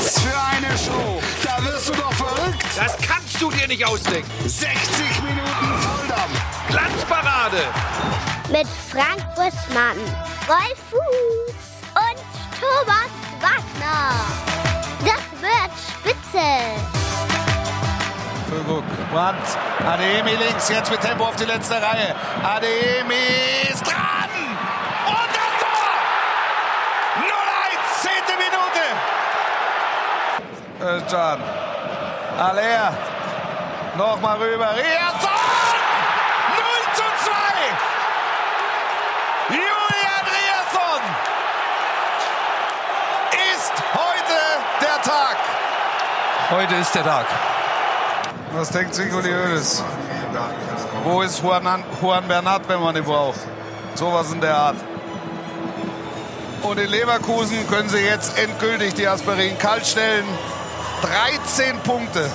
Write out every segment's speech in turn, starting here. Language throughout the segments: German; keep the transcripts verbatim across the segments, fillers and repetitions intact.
Was für eine Show. Da wirst du doch verrückt. Das kannst du dir nicht ausdenken. sechzig Minuten Volldampf. Glanzparade. Mit Frank Buschmann, Rolf Fuß und Thomas Wagner. Das wird spitze. Füllkrug, Brandt, Adeyemi links, jetzt mit Tempo auf die letzte Reihe. Adeyemi ist dran! Und das Tor! null eins, zehnte Minute. Äh, Can. Aller. Nochmal rüber. Riasson! null zu zwei! Julian Riasson! Ist heute der Tag. Heute ist der Tag. Was denkt sich Uli Hoeneß? Wo ist Juan, Juan Bernat, wenn man ihn braucht? Sowas in der Art. Und in Leverkusen können sie jetzt endgültig die Aspirin kalt stellen. dreizehn Punkte.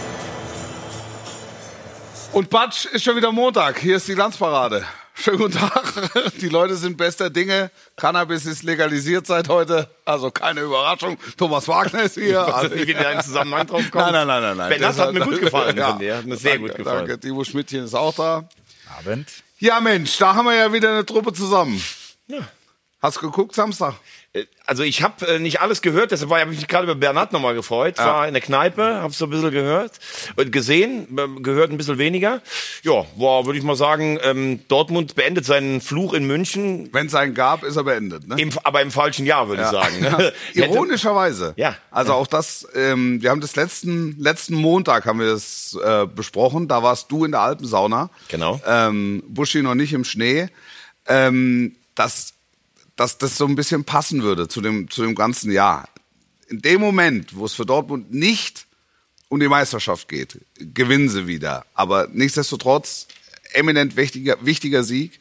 Und Batsch ist schon wieder Montag. Hier ist die Glanzparade. Schönen guten Tag. Die Leute sind bester Dinge. Cannabis ist legalisiert seit heute. Also keine Überraschung. Thomas Wagner ist hier. Ich weiß nicht, wie der in Zusammenhang drauf kommt. Nein, nein, nein, nein. nein. Bernat hat mir gut gefallen. Ja. Von dir. Hat mir sehr danke, gut gefallen. Danke. Timo Schmidtchen ist auch da. Abend. Ja, Mensch, da haben wir ja wieder eine Truppe zusammen. Ja. Hast du geguckt Samstag? Also ich habe äh, nicht alles gehört, deshalb habe ich mich gerade über Bernat nochmal gefreut. Ja. War in der Kneipe, habe so ein bisschen gehört und gesehen, äh, gehört ein bisschen weniger. Ja, war, würde ich mal sagen, ähm, Dortmund beendet seinen Fluch in München. Wenn es einen gab, ist er beendet. Ne? Im, aber im falschen Jahr, würde ich sagen. Ne? Ironischerweise. Ja. Also auch das, ähm, wir haben das letzten, letzten Montag haben wir das äh, besprochen. Da warst du in der Alpensauna. Genau. Ähm, Buschi noch nicht im Schnee. Ähm, das dass das so ein bisschen passen würde zu dem, zu dem ganzen Jahr. In dem Moment, wo es für Dortmund nicht um die Meisterschaft geht, gewinnen sie wieder. Aber nichtsdestotrotz, eminent wichtiger, wichtiger Sieg.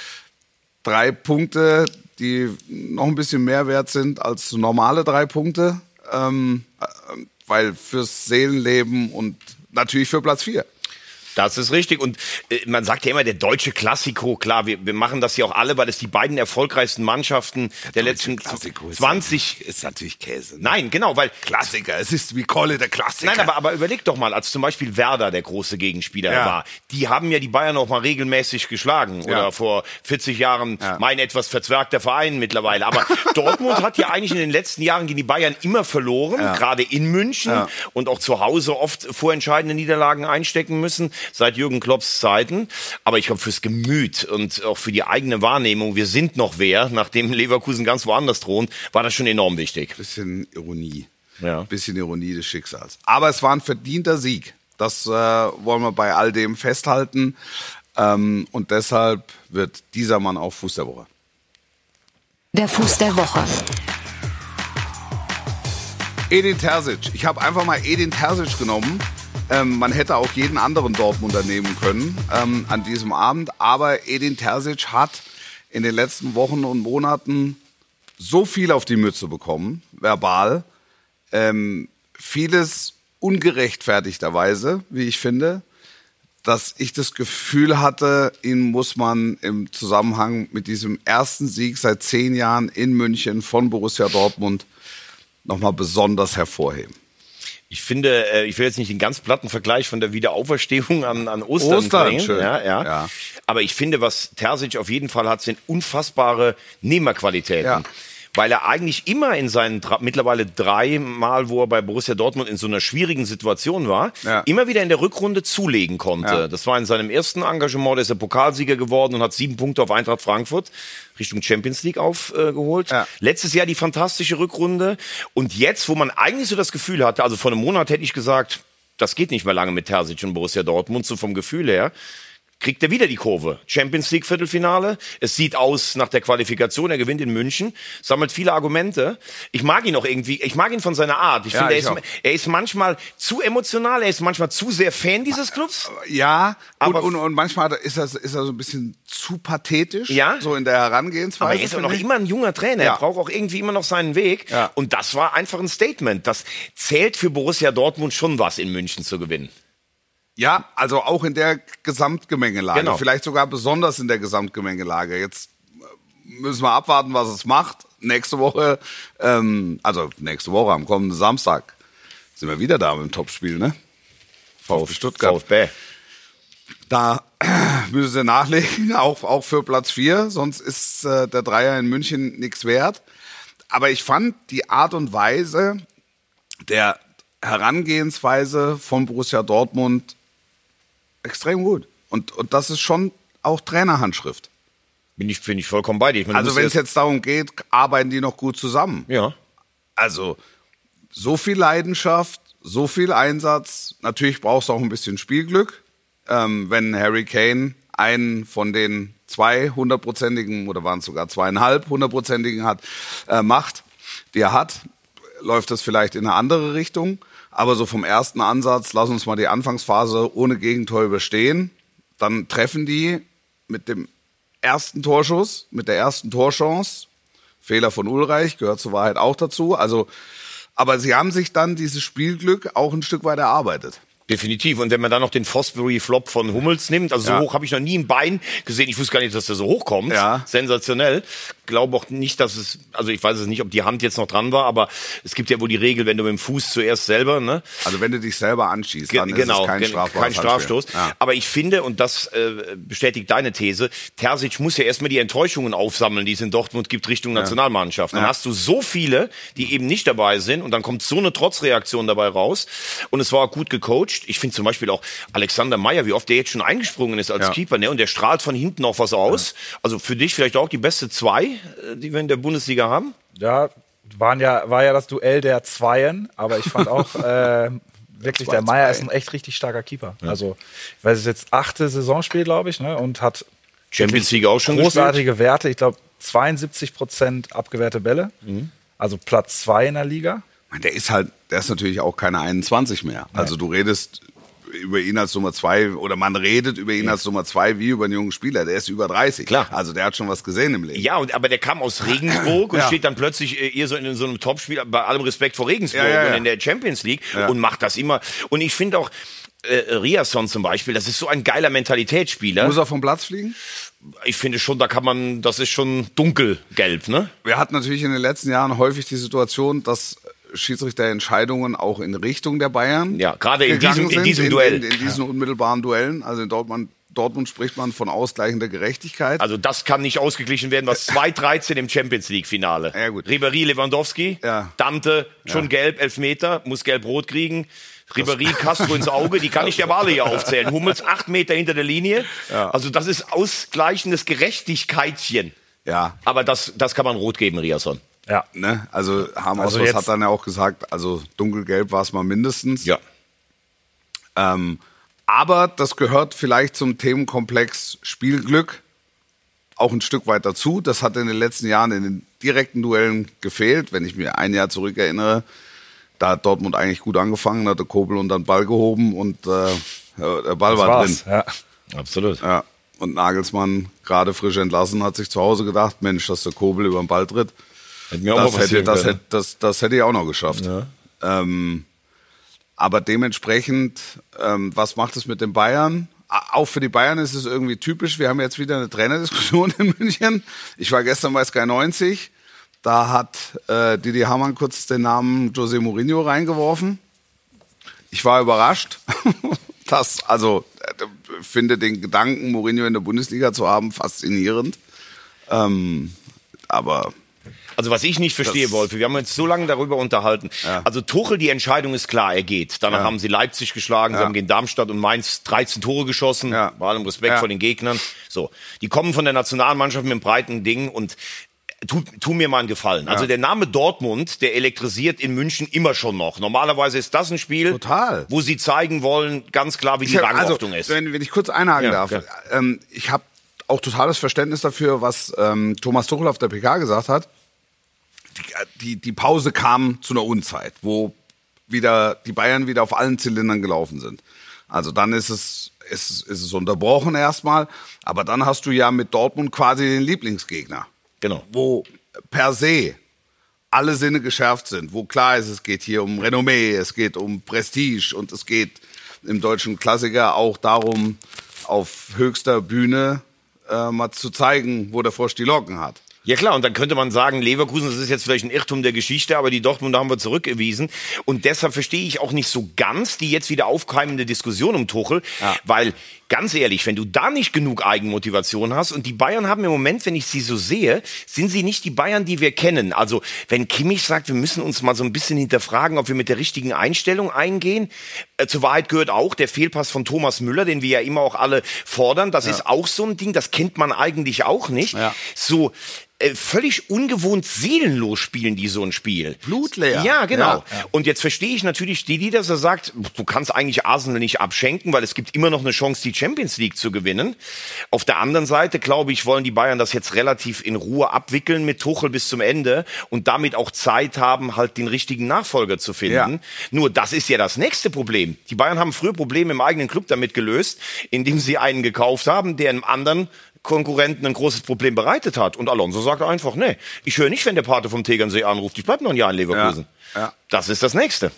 Drei Punkte, die noch ein bisschen mehr wert sind als normale drei Punkte. Ähm, weil fürs Seelenleben und natürlich für Platz vier. Das ist richtig. Und äh, man sagt ja immer, der deutsche Klassiko, klar, wir, wir machen das ja auch alle, weil es die beiden erfolgreichsten Mannschaften der, der letzten zwanzig... Ist natürlich Käse. Ne? Nein, genau, weil... Klassiker, es ist wie Kolle, der Klassiker. Nein, aber, aber überleg doch mal, als zum Beispiel Werder der große Gegenspieler Ja. war, die haben ja die Bayern auch mal regelmäßig geschlagen. Oder Ja. vor vierzig Jahren Ja. mein etwas verzwergter Verein mittlerweile. Aber Dortmund hat ja eigentlich in den letzten Jahren gegen die Bayern immer verloren, Ja. gerade in München Ja. und auch zu Hause oft vorentscheidende Niederlagen einstecken müssen, seit Jürgen Klopps Zeiten. Aber ich glaube, fürs Gemüt und auch für die eigene Wahrnehmung, wir sind noch wer, nachdem Leverkusen ganz woanders thront, war das schon enorm wichtig. Bisschen Ironie. Ja. Bisschen Ironie des Schicksals. Aber es war ein verdienter Sieg. Das äh, wollen wir bei all dem festhalten. Ähm, und deshalb wird dieser Mann auch Fuß der Woche. Der Fuß der Woche. Edin Terzic. Ich habe einfach mal Edin Terzic genommen. Ähm, man hätte auch jeden anderen Dortmunder nehmen können ähm, an diesem Abend. Aber Edin Terzic hat in den letzten Wochen und Monaten so viel auf die Mütze bekommen, verbal. Ähm, vieles ungerechtfertigterweise, wie ich finde, dass ich das Gefühl hatte, ihn muss man im Zusammenhang mit diesem ersten Sieg seit zehn Jahren in München von Borussia Dortmund nochmal besonders hervorheben. Ich finde, äh, ich will jetzt nicht den ganz platten Vergleich von der Wiederauferstehung an, an Ostern, Ostern bringen. schön. Ja, ja. Ja. Aber ich finde, was Terzic auf jeden Fall hat, sind unfassbare Nehmerqualitäten. Ja. Weil er eigentlich immer in seinen dra- mittlerweile drei Mal, wo er bei Borussia Dortmund in so einer schwierigen Situation war, Ja. immer wieder in der Rückrunde zulegen konnte. Ja. Das war in seinem ersten Engagement, da ist er Pokalsieger geworden und hat sieben Punkte auf Eintracht Frankfurt Richtung Champions League aufgeholt. Ja. Letztes Jahr die fantastische Rückrunde. Und jetzt, wo man eigentlich so das Gefühl hatte, also vor einem Monat hätte ich gesagt, das geht nicht mehr lange mit Terzic und Borussia Dortmund, so vom Gefühl her, kriegt er wieder die Kurve. Champions League Viertelfinale. Es sieht aus nach der Qualifikation. Er gewinnt in München, sammelt viele Argumente. Ich mag ihn auch irgendwie. Ich mag ihn von seiner Art. Ich Ja, finde, er ich ist, auch. er ist manchmal zu emotional. Er ist manchmal zu sehr Fan dieses Clubs. Ja, Aber- und, und, und manchmal ist er, ist er so ein bisschen zu pathetisch, Ja. so in der Herangehensweise. Aber er ist auch noch finde ich. immer ein junger Trainer. Ja. Er braucht auch irgendwie immer noch seinen Weg. Ja. Und das war einfach ein Statement. Das zählt für Borussia Dortmund schon was, in München zu gewinnen. Ja, also auch in der Gesamtgemengelage. Genau. Vielleicht sogar besonders in der Gesamtgemengelage. Jetzt müssen wir abwarten, was es macht. Nächste Woche, ähm, also nächste Woche am kommenden Samstag sind wir wieder da mit dem Topspiel, ne? VfB Stuttgart. VfB. Da müssen sie nachlegen, auch, auch für Platz vier, sonst ist äh, der Dreier in München nichts wert. Aber ich fand die Art und Weise der Herangehensweise von Borussia Dortmund extrem gut. Und, und das ist schon auch Trainerhandschrift. Bin ich, bin ich vollkommen bei dir. Ich meine, Also wenn es jetzt darum geht, arbeiten die noch gut zusammen. Ja. Also so viel Leidenschaft, so viel Einsatz. Natürlich brauchst du auch ein bisschen Spielglück. Ähm, wenn Harry Kane einen von den zwei hundertprozentigen, oder waren es sogar zweieinhalb hundertprozentigen hat, äh, macht, die er hat, läuft das vielleicht in eine andere Richtung. Aber so vom ersten Ansatz, lass uns mal die Anfangsphase ohne Gegentor überstehen. Dann treffen die mit dem ersten Torschuss, mit der ersten Torchance. Fehler von Ulreich, gehört zur Wahrheit auch dazu. Also, aber sie haben sich dann dieses Spielglück auch ein Stück weit erarbeitet. Definitiv. Und wenn man dann noch den Fosbury-Flop von Hummels nimmt, also so Ja. hoch habe ich noch nie ein Bein gesehen. Ich wusste gar nicht, dass der so hoch kommt. Ja. Sensationell. Glaube auch nicht, dass es, also ich weiß es nicht, ob die Hand jetzt noch dran war, aber es gibt ja wohl die Regel, wenn du mit dem Fuß zuerst selber, ne? Also wenn du dich selber anschießt, dann Ge- genau, ist es kein gen- strafbares kein Strafstoß. Handspiel. Ja. Aber ich finde, und das äh, bestätigt deine These, Terzic muss ja erstmal die Enttäuschungen aufsammeln, die es in Dortmund gibt, Richtung Nationalmannschaft. Dann Ja. hast du so viele, die eben nicht dabei sind und dann kommt so eine Trotzreaktion dabei raus. Und es war auch gut gecoacht. Ich finde zum Beispiel auch Alexander Meyer, wie oft der jetzt schon eingesprungen ist als Ja. Keeper, ne? Und der strahlt von hinten auch was aus. Ja. Also für dich vielleicht auch die beste zwei, äh, die wir in der Bundesliga haben. Ja, waren ja, war ja das Duell der Zweien, aber ich fand auch äh, wirklich, der Meier ist ein echt richtig starker Keeper. Ja. Also, ich weiß, es ist jetzt achte Saisonspiel, glaube ich, ne, und hat Champions League auch schon großartige gespielt. Werte. Ich glaube, zweiundsiebzig Prozent abgewehrte Bälle, mhm. also Platz zwei in der Liga. Der ist halt, der ist natürlich auch keine einundzwanzig mehr. Nee. Also du redest über ihn als Nummer zwei, oder man redet über ihn ja. als Nummer zwei wie über einen jungen Spieler. Der ist über dreißig. Klar. Also der hat schon was gesehen im Leben. Ja, und, aber der kam aus Regensburg und ja. steht dann plötzlich äh, eher so in so einem Topspiel, bei allem Respekt vor Regensburg ja, ja, ja. und in der Champions League ja. und macht das immer. Und ich finde auch, äh, Riasson zum Beispiel, das ist so ein geiler Mentalitätsspieler. Muss er vom Platz fliegen? Ich finde schon, da kann man, das ist schon dunkelgelb, ne? Wir hatten natürlich in den letzten Jahren häufig die Situation, dass Schiedsrichterentscheidungen auch in Richtung der Bayern ja, gerade in diesem, in diesem in, Duell. In, in, in diesen ja. unmittelbaren Duellen. Also in Dortmund, Dortmund spricht man von ausgleichender Gerechtigkeit. Also das kann nicht ausgeglichen werden, was zwei dreizehn im Champions League Finale. Ja, gut. Ribéry, Lewandowski, ja. Dante, schon ja. gelb, Elfmeter, muss gelb-rot kriegen. Ribéry, Castro ins Auge, die kann ich dir aber alle hier aufzählen. Hummels acht Meter hinter der Linie. Ja. Also das ist ausgleichendes Gerechtigkeitchen. Ja. Aber das, das kann man rot geben, Riasson. Ja. Ne? Also Hamas also hat dann ja auch gesagt, also dunkelgelb war es mal mindestens. Ja. Ähm, aber das gehört vielleicht zum Themenkomplex Spielglück auch ein Stück weit dazu. Das hat in den letzten Jahren in den direkten Duellen gefehlt. Wenn ich mir ein Jahr zurück erinnere, da hat Dortmund eigentlich gut angefangen, hatte Kobel unter den Ball gehoben und äh, der Ball das war war's. drin. Ja. Absolut. Ja. Und Nagelsmann, gerade frisch entlassen, hat sich zu Hause gedacht, Mensch, dass der Kobel über den Ball tritt. Hätte mir auch das, mal hätte, das, können. hätte, das, das hätte ich auch noch geschafft. Ja. Ähm, aber dementsprechend, ähm, was macht es mit den Bayern? Auch für die Bayern ist es irgendwie typisch. Wir haben jetzt wieder eine Trainerdiskussion in München. Ich war gestern bei Sky neunzig. Da hat äh, Didi Hamann kurz den Namen José Mourinho reingeworfen. Ich war überrascht. das, also, äh, finde den Gedanken, Mourinho in der Bundesliga zu haben, faszinierend. Ähm, aber Also was ich nicht verstehe, Wolfi, wir haben uns so lange darüber unterhalten. Ja. Also Tuchel, die Entscheidung ist klar, er geht. Danach Ja. haben sie Leipzig geschlagen, Ja. sie haben gegen Darmstadt und Mainz dreizehn Tore geschossen, Ja. bei allem Respekt Ja. vor den Gegnern. So, die kommen von der Nationalmannschaft mit einem breiten Ding und tu, tu mir mal einen Gefallen. Also Ja. der Name Dortmund, der elektrisiert in München immer schon noch. Normalerweise ist das ein Spiel, Total. wo sie zeigen wollen, ganz klar, wie die Ich hab- Rangordnung also, ist. Wenn, wenn ich kurz einhaken Ja, darf. ja. Ähm, ich habe auch totales Verständnis dafür, was ähm, Thomas Tuchel auf der P K gesagt hat. Die, die, die Pause kam zu einer Unzeit, wo wieder die Bayern wieder auf allen Zylindern gelaufen sind. Also dann ist es, ist, ist es unterbrochen erstmal. Aber dann hast du ja mit Dortmund quasi den Lieblingsgegner. Genau. Wo per se alle Sinne geschärft sind, wo klar ist, es geht hier um Renommee, es geht um Prestige und es geht im deutschen Klassiker auch darum, auf höchster Bühne äh, mal zu zeigen, wo der Frosch die Locken hat. Ja klar, und dann könnte man sagen, Leverkusen, das ist jetzt vielleicht ein Irrtum der Geschichte, aber die Dortmunder haben wir zurückgewiesen. Und deshalb verstehe ich auch nicht so ganz die jetzt wieder aufkeimende Diskussion um Tuchel, ja. weil, ganz ehrlich, wenn du da nicht genug Eigenmotivation hast, und die Bayern haben im Moment, wenn ich sie so sehe, sind sie nicht die Bayern, die wir kennen. Also wenn Kimmich sagt, wir müssen uns mal so ein bisschen hinterfragen, ob wir mit der richtigen Einstellung eingehen. Äh, zur Wahrheit gehört auch der Fehlpass von Thomas Müller, den wir ja immer auch alle fordern. Das ja. ist auch so ein Ding, das kennt man eigentlich auch nicht. Ja. So... Äh, völlig ungewohnt seelenlos spielen die so ein Spiel. Blutleer. Ja, genau. Ja, ja. Und jetzt verstehe ich natürlich Didi, dass er sagt, du kannst eigentlich Arsenal nicht abschenken, weil es gibt immer noch eine Chance, die Champions League zu gewinnen. Auf der anderen Seite, glaube ich, wollen die Bayern das jetzt relativ in Ruhe abwickeln mit Tuchel bis zum Ende und damit auch Zeit haben, halt den richtigen Nachfolger zu finden. Ja. Nur das ist ja das nächste Problem. Die Bayern haben früher Probleme im eigenen Club damit gelöst, indem sie einen gekauft haben, der einem anderen Konkurrenten ein großes Problem bereitet hat. Und Alonso sagt einfach, nee, ich höre nicht, wenn der Pate vom Tegernsee anruft, ich bleib noch ein Jahr in Leverkusen. Ja, ja. Das ist das Nächste.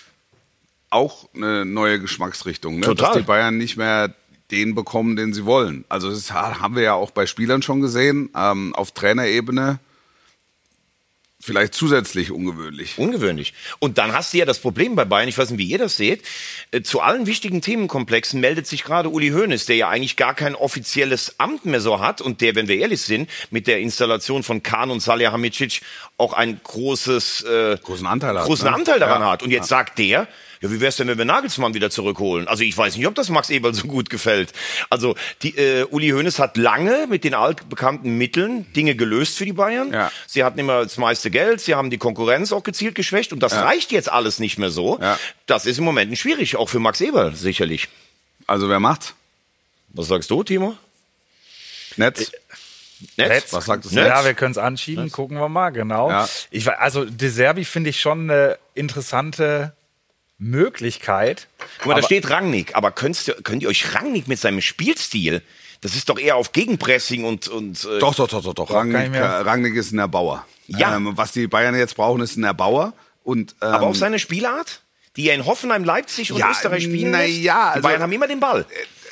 Auch eine neue Geschmacksrichtung, ne? Total. Dass die Bayern nicht mehr den bekommen, den sie wollen. Also das haben wir ja auch bei Spielern schon gesehen, ähm, auf Trainerebene. Vielleicht zusätzlich ungewöhnlich. Ungewöhnlich. Und dann hast du ja das Problem bei Bayern, ich weiß nicht, wie ihr das seht, äh, zu allen wichtigen Themenkomplexen meldet sich gerade Uli Hoeneß, der ja eigentlich gar kein offizielles Amt mehr so hat und der, wenn wir ehrlich sind, mit der Installation von Kahn und Salihamidzic auch ein großes, äh, großen Anteil, hat, großen ne? Anteil daran ja. hat. Und jetzt ja. sagt der, ja, wie wär's denn, wenn wir Nagelsmann wieder zurückholen? Also ich weiß nicht, ob das Max Eberl so gut gefällt. Also die, äh, Uli Hoeneß hat lange mit den altbekannten Mitteln Dinge gelöst für die Bayern. Ja. Sie hatten immer das meiste Geld, sie haben die Konkurrenz auch gezielt geschwächt und das ja. reicht jetzt alles nicht mehr so. Ja. Das ist im Moment schwierig, auch für Max Eberl sicherlich. Also wer macht's? Was sagst du, Timo? Netz? Äh, Netz? Netz? Was sagt das Netz? Netz? Ja, wir können es anschieben, Netz. Gucken wir mal, genau. Ja. Ich, also De Zerbi finde ich schon eine interessante Möglichkeit. Guck mal, da steht Rangnick, aber könnt ihr, könnt ihr euch Rangnick mit seinem Spielstil, das ist doch eher auf Gegenpressing und... und äh doch, doch, doch, doch, doch. Rangnick, Rangnick ist ein Erbauer. Ja. Ähm, was die Bayern jetzt brauchen, ist ein Erbauer. Und, ähm, aber auch seine Spielart, die er in Hoffenheim, Leipzig und ja, Österreich spielen na, lässt? ja, also, die Bayern haben immer den Ball.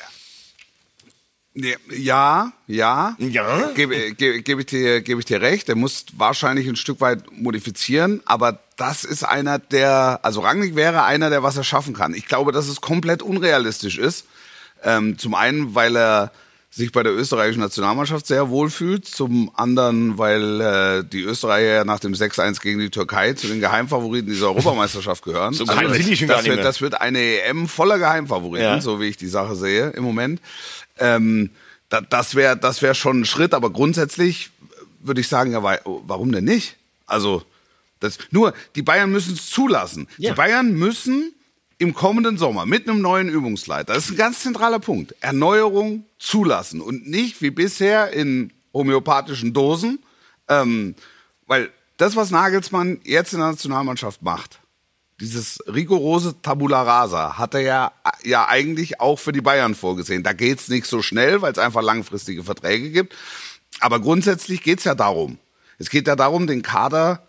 Äh, Ja, ja, ja? Gebe, gebe, gebe ich dir, gebe ich dir recht. Der muss wahrscheinlich ein Stück weit modifizieren, aber das ist einer, der, also Rangnick wäre einer, der was er schaffen kann. Ich glaube, dass es komplett unrealistisch ist. Ähm, zum einen, weil er sich bei der österreichischen Nationalmannschaft sehr wohl fühlt. Zum anderen, weil äh, die Österreicher nach dem sechs eins gegen die Türkei zu den Geheimfavoriten dieser Europameisterschaft gehören. So also geheim sind die schon gar das, nicht wird, mehr. das wird eine E M voller Geheimfavoriten, Ja. so wie ich die Sache sehe im Moment. Ähm, da, das wäre das wär schon ein Schritt, aber grundsätzlich würde ich sagen, ja, warum denn nicht? Also, das, nur, die Bayern müssen es zulassen. Ja. Die Bayern müssen im kommenden Sommer mit einem neuen Übungsleiter, das ist ein ganz zentraler Punkt, Erneuerung zulassen und nicht wie bisher in homöopathischen Dosen, ähm, weil das, was Nagelsmann jetzt in der Nationalmannschaft macht, dieses rigorose Tabula Rasa hat er ja, ja eigentlich auch für die Bayern vorgesehen. Da geht's nicht so schnell, weil es einfach langfristige Verträge gibt. Aber grundsätzlich geht's ja darum. Es geht ja darum, den Kader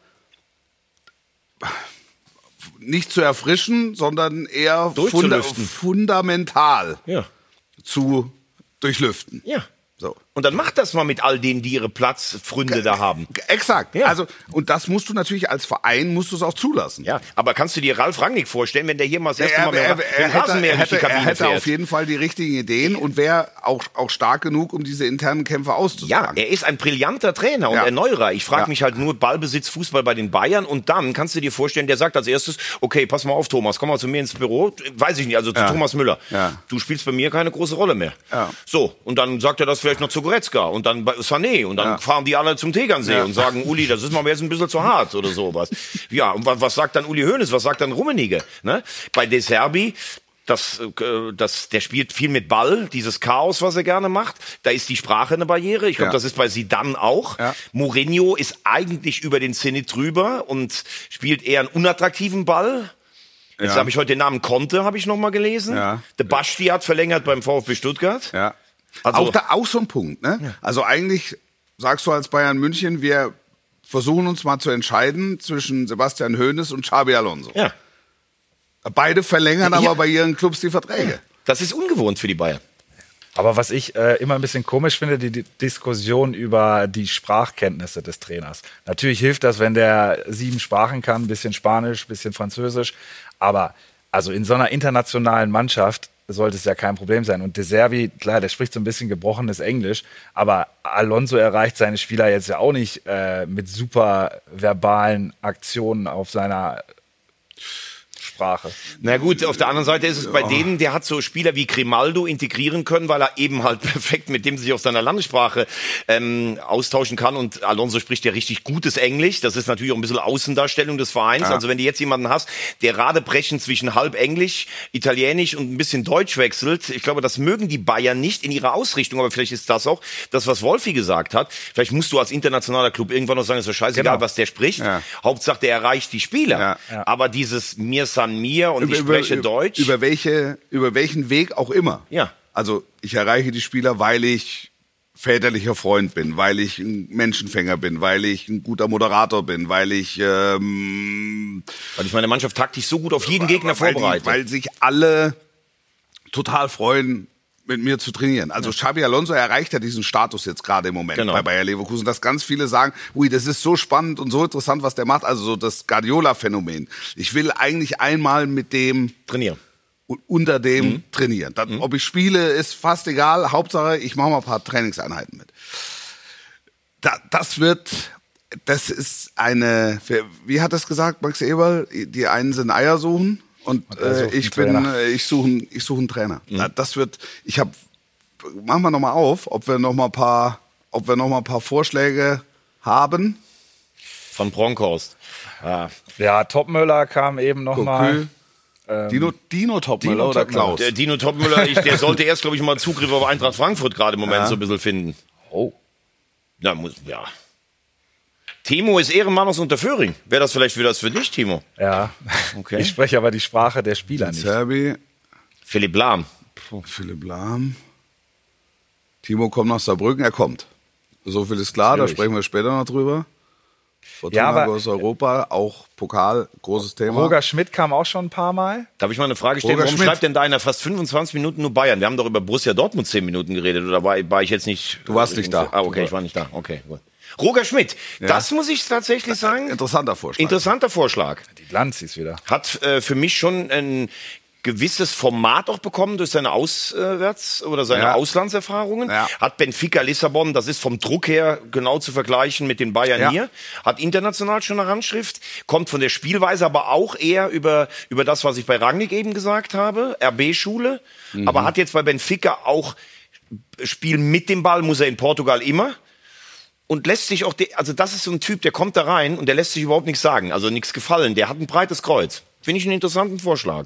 nicht zu erfrischen, sondern eher funda fundamental Ja. zu durchlüften. Ja. So. Und dann macht das mal mit all denen, die ihre Platzfründe da haben. Exakt. Ja. Also, und das musst du natürlich als Verein, musst du es auch zulassen. Ja, aber kannst du dir Ralf Rangnick vorstellen, wenn der hier mal das erste Er, Mal mehr er, den er, hätte, Rasenmäher er, durch die hätte, er Kabine hätte fährt? auf jeden Fall die richtigen Ideen und wäre auch, auch stark genug, um diese internen Kämpfe Ja, auszutragen. er ist ein brillanter Trainer und Ja. Erneuerer. Ich frage Ja. mich halt nur, Ballbesitz, Fußball bei den Bayern und dann kannst du dir vorstellen, der sagt als erstes, okay, pass mal auf, Thomas, komm mal zu mir ins Büro. Weiß ich nicht, also zu Ja. Thomas Müller. Ja. Du spielst bei mir keine große Rolle mehr. Ja. So, und dann sagt er das vielleicht noch zu Goretzka und dann bei Sané und dann Ja. fahren die alle zum Tegernsee Ja. und sagen, Uli, das ist mal jetzt ein bisschen zu hart oder sowas. Ja, und was, was sagt dann Uli Hoeneß, was sagt dann Rummenigge? Ne? Bei De Zerbi, das, äh, das, der spielt viel mit Ball, dieses Chaos, was er gerne macht. Da ist die Sprache eine Barriere. Ich glaube, Ja. das ist bei Zidane auch. Ja. Mourinho ist eigentlich über den Zenit drüber und spielt eher einen unattraktiven Ball. Jetzt Ja. habe ich heute den Namen Conte, habe ich noch mal gelesen. Ja. Der Basti hat verlängert beim VfB Stuttgart. Ja. Also- auch, da, auch so ein Punkt. Ne? Also eigentlich sagst du als Bayern München, wir versuchen uns mal zu entscheiden zwischen Sebastian Hoeneß und Xabi Alonso. Ja. Beide verlängern Ja. aber bei ihren Clubs die Verträge. Das ist ungewohnt für die Bayern. Aber was ich äh, immer ein bisschen komisch finde, die, die Diskussion über die Sprachkenntnisse des Trainers. Natürlich hilft das, wenn der sieben Sprachen kann, ein bisschen Spanisch, ein bisschen Französisch. Aber also in so einer internationalen Mannschaft sollte es ja kein Problem sein. Und De Zerbi, klar, der spricht so ein bisschen gebrochenes Englisch, aber Alonso erreicht seine Spieler jetzt ja auch nicht äh, mit super verbalen Aktionen auf seiner Sprache. Na gut, auf der anderen Seite ist es bei denen, der hat so Spieler wie Grimaldo integrieren können, weil er eben halt perfekt mit dem sich auf seiner Landessprache ähm, austauschen kann. Und Alonso spricht ja richtig gutes Englisch. Das ist natürlich auch ein bisschen Außendarstellung des Vereins. Ja. Also wenn du jetzt jemanden hast, der radebrechend zwischen halb Englisch, Italienisch und ein bisschen Deutsch wechselt, ich glaube, das mögen die Bayern nicht in ihrer Ausrichtung. Aber vielleicht ist das auch das, was Wolfi gesagt hat. Vielleicht musst du als internationaler Club irgendwann noch sagen, ist doch scheißegal, genau. was der spricht. Ja. Hauptsache, der erreicht die Spieler. Ja. Ja. Aber dieses mir San mir und über, ich spreche über, Deutsch. Über welche, über welchen Weg auch immer. Ja. Also ich erreiche die Spieler, weil ich väterlicher Freund bin, weil ich ein Menschenfänger bin, weil ich ein guter Moderator bin, weil ich ähm, weil ich meine Mannschaft taktisch so gut auf jeden weil, Gegner weil vorbereite. Die, weil sich alle total freuen, mit mir zu trainieren. Also ja. Xabi Alonso erreicht ja diesen Status jetzt gerade im Moment genau. bei Bayer Leverkusen, dass ganz viele sagen, ui, das ist so spannend und so interessant, was der macht. Also so das Guardiola-Phänomen. Ich will eigentlich einmal mit dem trainieren. Unter dem mhm. trainieren. Dann, mhm. Ob ich spiele, ist fast egal. Hauptsache, ich mache mal ein paar Trainingseinheiten mit. Da, das wird, das ist eine, wie hat das gesagt, Max Eberl? Die einen sind Eier suchen. Und äh, ich bin, äh, ich suche, ich suche einen Trainer. Mhm. Das wird, ich habe, machen wir noch mal auf, ob wir noch mal ein paar, ob wir noch mal ein paar Vorschläge haben. Von Bronkhorst. Ja, ja Topmöller kam eben noch mal. Ähm, Dino, Dino Topmöller Dino oder Klaus? Der Dino Topmöller, ich, der sollte erst, glaube ich, mal Zugriff auf Eintracht Frankfurt gerade im Moment ja. so ein bisschen finden. Oh. Ja, muss, ja. Timo ist Ehrenmann aus Unterföhring. Wäre das vielleicht für das für dich, Timo? Ja. Okay. Ich spreche aber die Sprache der Spieler nicht. Serbi. Philipp Lahm. Puh. Philipp Lahm. Timo kommt nach Saarbrücken, er kommt. So viel ist klar, Schwierig. Da sprechen wir später noch drüber. Fortuna ja, aber aus Europa, auch Pokal, großes Thema. Roger Schmidt kam auch schon ein paar Mal. Darf ich mal eine Frage stellen? Roger Warum Schmidt. schreibt denn da einer fast fünfundzwanzig Minuten nur Bayern? Wir haben doch über Borussia Dortmund zehn Minuten geredet, oder war, war ich jetzt nicht... Du warst nicht da. Ah, okay, ich war nicht da. Okay, gut. Roger Schmidt, ja. das muss ich tatsächlich sagen. Interessanter Vorschlag. Interessanter Vorschlag. Die Lanzis wieder. Hat äh, für mich schon ein gewisses Format auch bekommen durch seine Auswärts- oder seine ja. Auslandserfahrungen. Ja. Hat Benfica Lissabon, das ist vom Druck her genau zu vergleichen mit den Bayern ja. hier. Hat international schon eine Handschrift, kommt von der Spielweise aber auch eher über, über das, was ich bei Rangnick eben gesagt habe, R B-Schule. Mhm. Aber hat jetzt bei Benfica auch Spiel mit dem Ball, muss er in Portugal immer. Und lässt sich auch, de- also das ist so ein Typ, der kommt da rein und der lässt sich überhaupt nichts sagen, also nichts gefallen. Der hat ein breites Kreuz. Finde ich einen interessanten Vorschlag.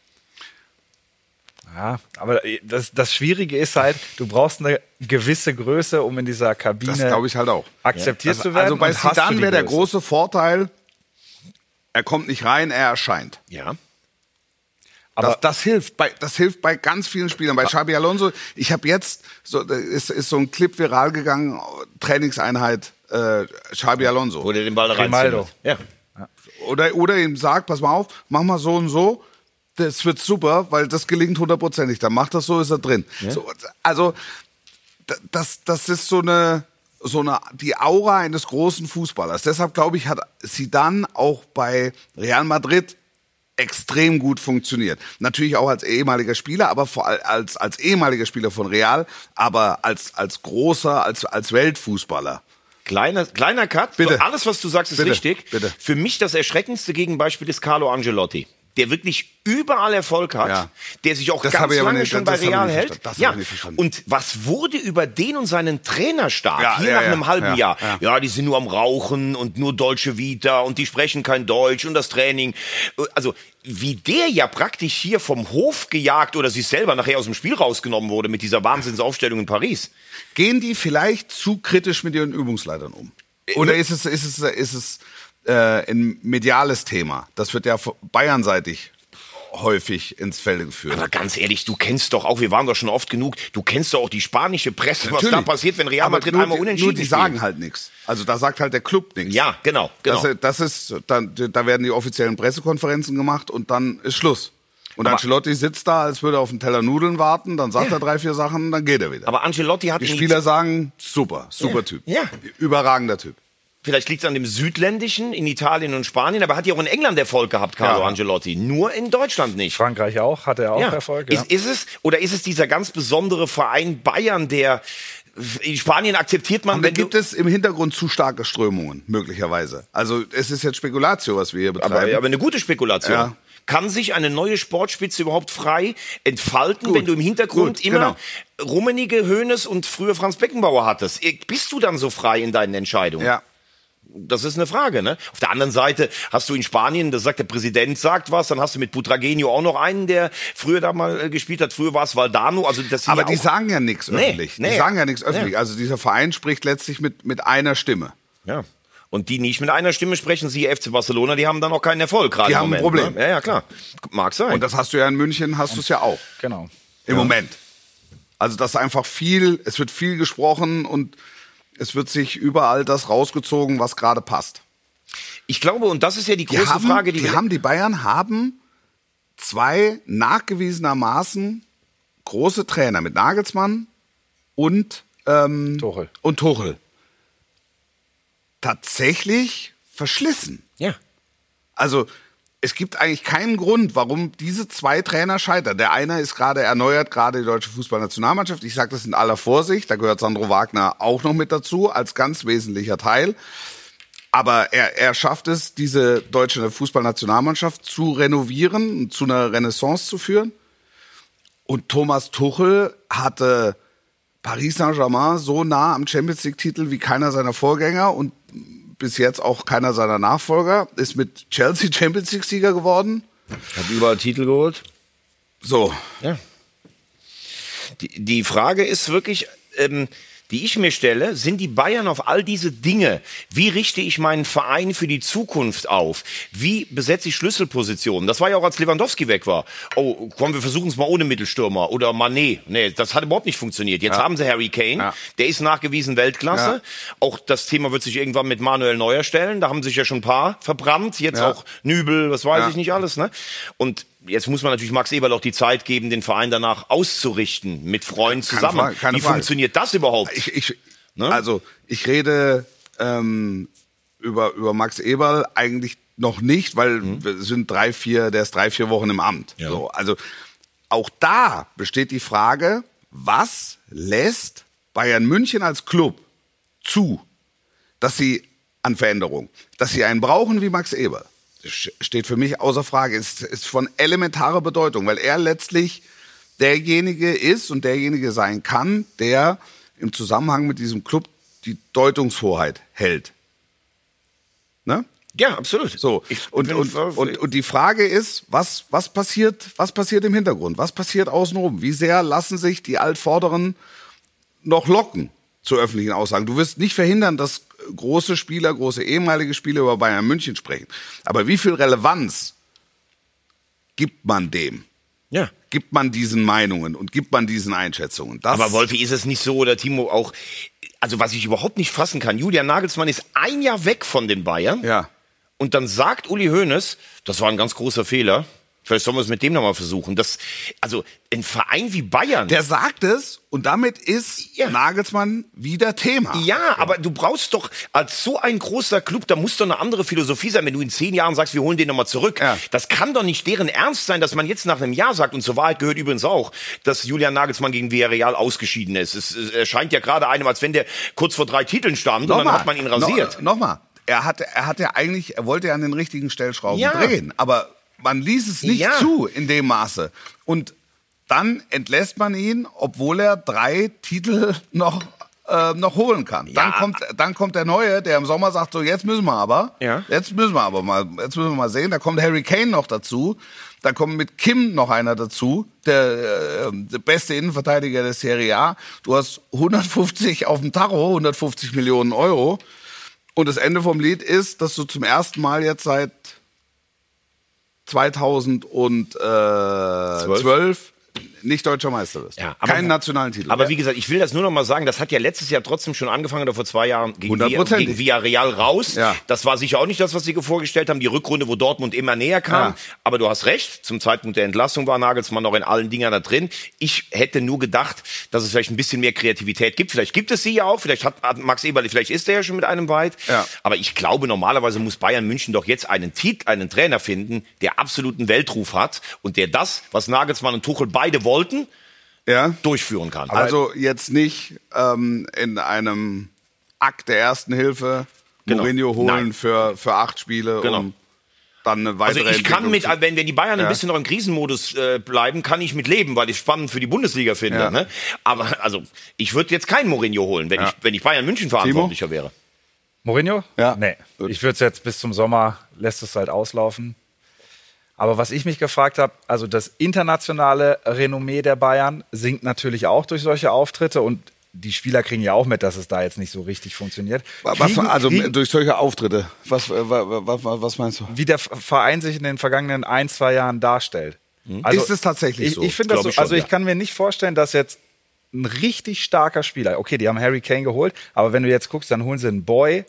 Ja, aber das, das Schwierige ist halt, du brauchst eine gewisse Größe, um in dieser Kabine das glaube ich halt auch. akzeptiert ja. zu werden. Also bei Zidane wäre der Größe. große Vorteil, er kommt nicht rein, er erscheint. Ja. Aber das, das hilft bei das hilft bei ganz vielen Spielern. Bei Xabi Alonso, ich habe jetzt so ist, ist so ein Clip viral gegangen, Trainingseinheit äh, Xabi Alonso. Wo der den Ball da Grimaldo. reinzieht. Ja. Oder oder ihm sagt, pass mal auf, mach mal so und so. Das wird super, weil das gelingt hundertprozentig. Dann macht das so, ist er drin. Ja. So, also das das ist so eine so eine die Aura eines großen Fußballers. Deshalb glaube ich, hat Zidane auch bei Real Madrid extrem gut funktioniert. Natürlich auch als ehemaliger Spieler, aber vor allem als, als ehemaliger Spieler von Real, aber als, als großer, als, als Weltfußballer. Kleiner, kleiner Cut. Bitte. So, alles, was du sagst, ist Bitte. richtig. Bitte. Für mich das erschreckendste Gegenbeispiel ist Carlo Ancelotti, der wirklich überall Erfolg hat, Ja. der sich auch Das ganz habe ich aber lange nicht- schon das bei habe ich Real nicht hält. verstanden. Das Ja. habe ich nicht verstanden. Und was wurde über den und seinen Trainerstab Ja, hier ja, nach ja. einem halben Ja, Jahr? ja. Ja, die sind nur am Rauchen und nur deutsche Vita und die sprechen kein Deutsch und das Training. Also wie der ja praktisch hier vom Hof gejagt oder sich selber nachher aus dem Spiel rausgenommen wurde mit dieser Wahnsinnsaufstellung in Paris. Gehen die vielleicht zu kritisch mit ihren Übungsleitern um? Oder ist es, ist es, ist es äh, ein mediales Thema? Das wird ja bayernseitig häufig ins Feld geführt. Aber ganz ehrlich, du kennst doch auch, wir waren doch schon oft genug, du kennst doch auch die spanische Presse, was Natürlich. da passiert, wenn Real Aber Madrid nur, einmal unentschieden Nur die spielt. sagen halt nichts. Also da sagt halt der Club nichts. Ja, genau, genau. Das, das ist, da, da werden die offiziellen Pressekonferenzen gemacht und dann ist Schluss. Und aber, Ancelotti sitzt da, als würde er auf einen Teller Nudeln warten, dann sagt ja. er drei, vier Sachen, dann geht er wieder. Aber Ancelotti hat... Die Spieler sagen, super, super ja. Typ. Ja. Überragender Typ. Vielleicht liegt es an dem Südländischen in Italien und Spanien, aber hat ja auch in England Erfolg gehabt, Carlo ja. Ancelotti. Nur in Deutschland nicht. Frankreich auch, hat er auch ja. Erfolg. Ja. Ist, ist es, oder ist es dieser ganz besondere Verein Bayern, der in Spanien akzeptiert man... Und da wenn gibt du, es im Hintergrund zu starke Strömungen, möglicherweise. Also es ist jetzt Spekulatio, was wir hier betreiben. aber, aber eine gute Spekulation. Ja. Kann sich eine neue Sportspitze überhaupt frei entfalten, Gut. wenn du im Hintergrund Gut, immer genau. Rummenigge, Hoeneß und früher Franz Beckenbauer hattest? Bist du dann so frei in deinen Entscheidungen? Ja. Das ist eine Frage, ne? Auf der anderen Seite hast du in Spanien, da sagt der Präsident sagt was, dann hast du mit Butragueño auch noch einen, der früher da mal äh, gespielt hat. Früher war es Valdano. Also das sind Aber ja die auch, sagen ja nichts Nee, öffentlich. nee. Die sagen ja nichts öffentlich. Nee. Also dieser Verein spricht letztlich mit, mit einer Stimme. Ja. Und die nicht mit einer Stimme sprechen, sie F C Barcelona, die haben dann auch keinen Erfolg gerade Die im haben ein Moment. Problem. Ne? Ja, ja, klar. Mag sein. Und das hast du ja in München, hast du es ja auch. Genau. Im Moment. Also das ist einfach viel, es wird viel gesprochen und es wird sich überall das rausgezogen, was gerade passt. Ich glaube, und das ist ja die Die, große haben, Frage, die, die, wir- haben, die Bayern haben zwei nachgewiesenermaßen große Trainer mit Nagelsmann und, ähm, Tuchel. und Tuchel. Tatsächlich verschlissen. Ja. Also es gibt eigentlich keinen Grund, warum diese zwei Trainer scheitern. Der eine ist gerade erneuert, gerade die deutsche Fußballnationalmannschaft. Ich sage das in aller Vorsicht, da gehört Sandro Wagner auch noch mit dazu, als ganz wesentlicher Teil. Aber er, er schafft es, diese deutsche Fußballnationalmannschaft zu renovieren und zu einer Renaissance zu führen. Und Thomas Tuchel hatte Paris Saint-Germain so nah am Champions-League-Titel wie keiner seiner Vorgänger und bis jetzt auch keiner seiner Nachfolger. Ist mit Chelsea Champions-League-Sieger geworden. Hat überall Titel geholt. So, Ja. Die, die Frage ist wirklich, ähm, die ich mir stelle, sind die Bayern auf all diese Dinge? Wie richte ich meinen Verein für die Zukunft auf? Wie besetze ich Schlüsselpositionen? Das war ja auch, als Lewandowski weg war. Oh, komm, wir versuchen es mal ohne Mittelstürmer oder Mané. Nee, das hat überhaupt nicht funktioniert. Jetzt Ja. haben sie Harry Kane. Ja. Der ist nachgewiesen Weltklasse. Ja. Auch das Thema wird sich irgendwann mit Manuel Neuer stellen. Da haben sich ja schon ein paar verbrannt. Jetzt Ja. auch Nübel, was weiß Ja. ich nicht alles, ne? Und jetzt muss man natürlich Max Eberl auch die Zeit geben, den Verein danach auszurichten, mit Freunden Keine zusammen. Frage, keine Wie Frage. funktioniert das überhaupt? ich, ich, Ne? also ich rede ähm, über, über Max Eberl eigentlich noch nicht, weil wir sind drei, vier, der ist drei, vier Wochen im Amt. Ja. So, also auch da besteht die Frage, was lässt Bayern München als Club zu, dass sie an Veränderung, dass sie einen brauchen wie Max Eberl. Das steht für mich außer Frage, ist, ist von elementarer Bedeutung, weil er letztlich derjenige ist und derjenige sein kann, der im Zusammenhang mit diesem Club die Deutungshoheit hält. Ne? Ja, absolut. So. Ich Und, bin und, voll- und, und die Frage ist, was, was passiert, was passiert im Hintergrund? Was passiert außenrum? Wie sehr lassen sich die Altvorderen noch locken zu öffentlichen Aussagen? Du wirst nicht verhindern, dass große Spieler, große ehemalige Spieler über Bayern München sprechen. Aber wie viel Relevanz gibt man dem? ja. Gibt man diesen Meinungen und gibt man diesen Einschätzungen? Das Aber Wolfi, ist es nicht so, oder Timo auch, also was ich überhaupt nicht fassen kann, Julian Nagelsmann ist ein Jahr weg von den Bayern Ja. und dann sagt Uli Hoeneß, das war ein ganz großer Fehler, vielleicht sollen wir es mit dem nochmal versuchen. Das, also ein Verein wie Bayern. Der sagt es und damit ist Ja. Nagelsmann wieder Thema. Ja, aber du brauchst doch als so ein großer Club, da muss doch eine andere Philosophie sein, wenn du in zehn Jahren sagst, wir holen den nochmal zurück. Ja. Das kann doch nicht deren Ernst sein, dass man jetzt nach einem Jahr sagt, und zur Wahrheit gehört übrigens auch, dass Julian Nagelsmann gegen Villarreal ausgeschieden ist. Es, es erscheint ja gerade einem, als wenn der kurz vor drei Titeln stand und dann hat man ihn rasiert. No, Nochmal. Er hat, er hat ja eigentlich, er wollte ja an den richtigen Stellschrauben Ja. drehen, aber man ließ es nicht Ja. zu in dem Maße. Und dann entlässt man ihn, obwohl er drei Titel noch, äh, noch holen kann. Dann kommt, dann kommt der Neue, der im Sommer sagt, so jetzt müssen wir aber, Ja. jetzt müssen wir aber mal, jetzt müssen wir mal sehen. Da kommt Harry Kane noch dazu. Da kommt mit Kim noch einer dazu, der, äh, der beste Innenverteidiger der Serie A. Du hast hundertfünfzig auf dem Tacho, hundertfünfzig Millionen Euro. Und das Ende vom Lied ist, dass du zum ersten Mal jetzt seit zweitausendzwölf nicht deutscher Meister wirst. Ja, aber- Keinen nationalen Titel. Aber wie gesagt, ich will das nur noch mal sagen, das hat ja letztes Jahr trotzdem schon angefangen oder vor zwei Jahren gegen, Villa- Hundertprozentig. gegen Villarreal raus. Ja. Das war sicher auch nicht das, was sie vorgestellt haben. Die Rückrunde, wo Dortmund immer näher kam. Ja. Aber du hast recht, zum Zeitpunkt der Entlassung war Nagelsmann noch in allen Dingern da drin. Ich hätte nur gedacht, dass es vielleicht ein bisschen mehr Kreativität gibt. Vielleicht gibt es sie ja auch. Vielleicht hat, hat Max Eberl, vielleicht ist er ja schon mit einem weit. Ja. Aber ich glaube, normalerweise muss Bayern München doch jetzt einen Titel, einen Trainer finden, der absoluten Weltruf hat und der das, was Nagelsmann und Tuchel beide wollten, ja. durchführen kann. Also jetzt nicht ähm, in einem Akt der ersten Hilfe Genau. Mourinho holen Nein. für, für acht Spiele, Genau. um dann eine Also weitere ich kann mit, Entwicklung wenn, wenn die Bayern ein Ja. bisschen noch im Krisenmodus äh, bleiben, kann ich mit leben, weil ich es spannend für die Bundesliga finde. Ja. Ne? Aber also ich würde jetzt keinen Mourinho holen, wenn Ja. ich wenn ich Bayern München verantwortlicher wäre. Mourinho? Ja. Nee. Gut. Ich würde es jetzt bis zum Sommer, lässt es halt auslaufen. Aber was ich mich gefragt habe, also das internationale Renommee der Bayern sinkt natürlich auch durch solche Auftritte und die Spieler kriegen ja auch mit, dass es da jetzt nicht so richtig funktioniert. Was, Kriegen- also kriegen, durch solche Auftritte. Was, äh, wa- wa- wa- was meinst du? wie der Verein sich in den vergangenen ein, zwei Jahren darstellt. Also, Ist es tatsächlich ich, so? Ich finde das Glaub so. ich schon, Also ich ja. kann mir nicht vorstellen, dass jetzt ein richtig starker Spieler, okay, die haben Harry Kane geholt, aber wenn du jetzt guckst, dann holen sie einen Boy,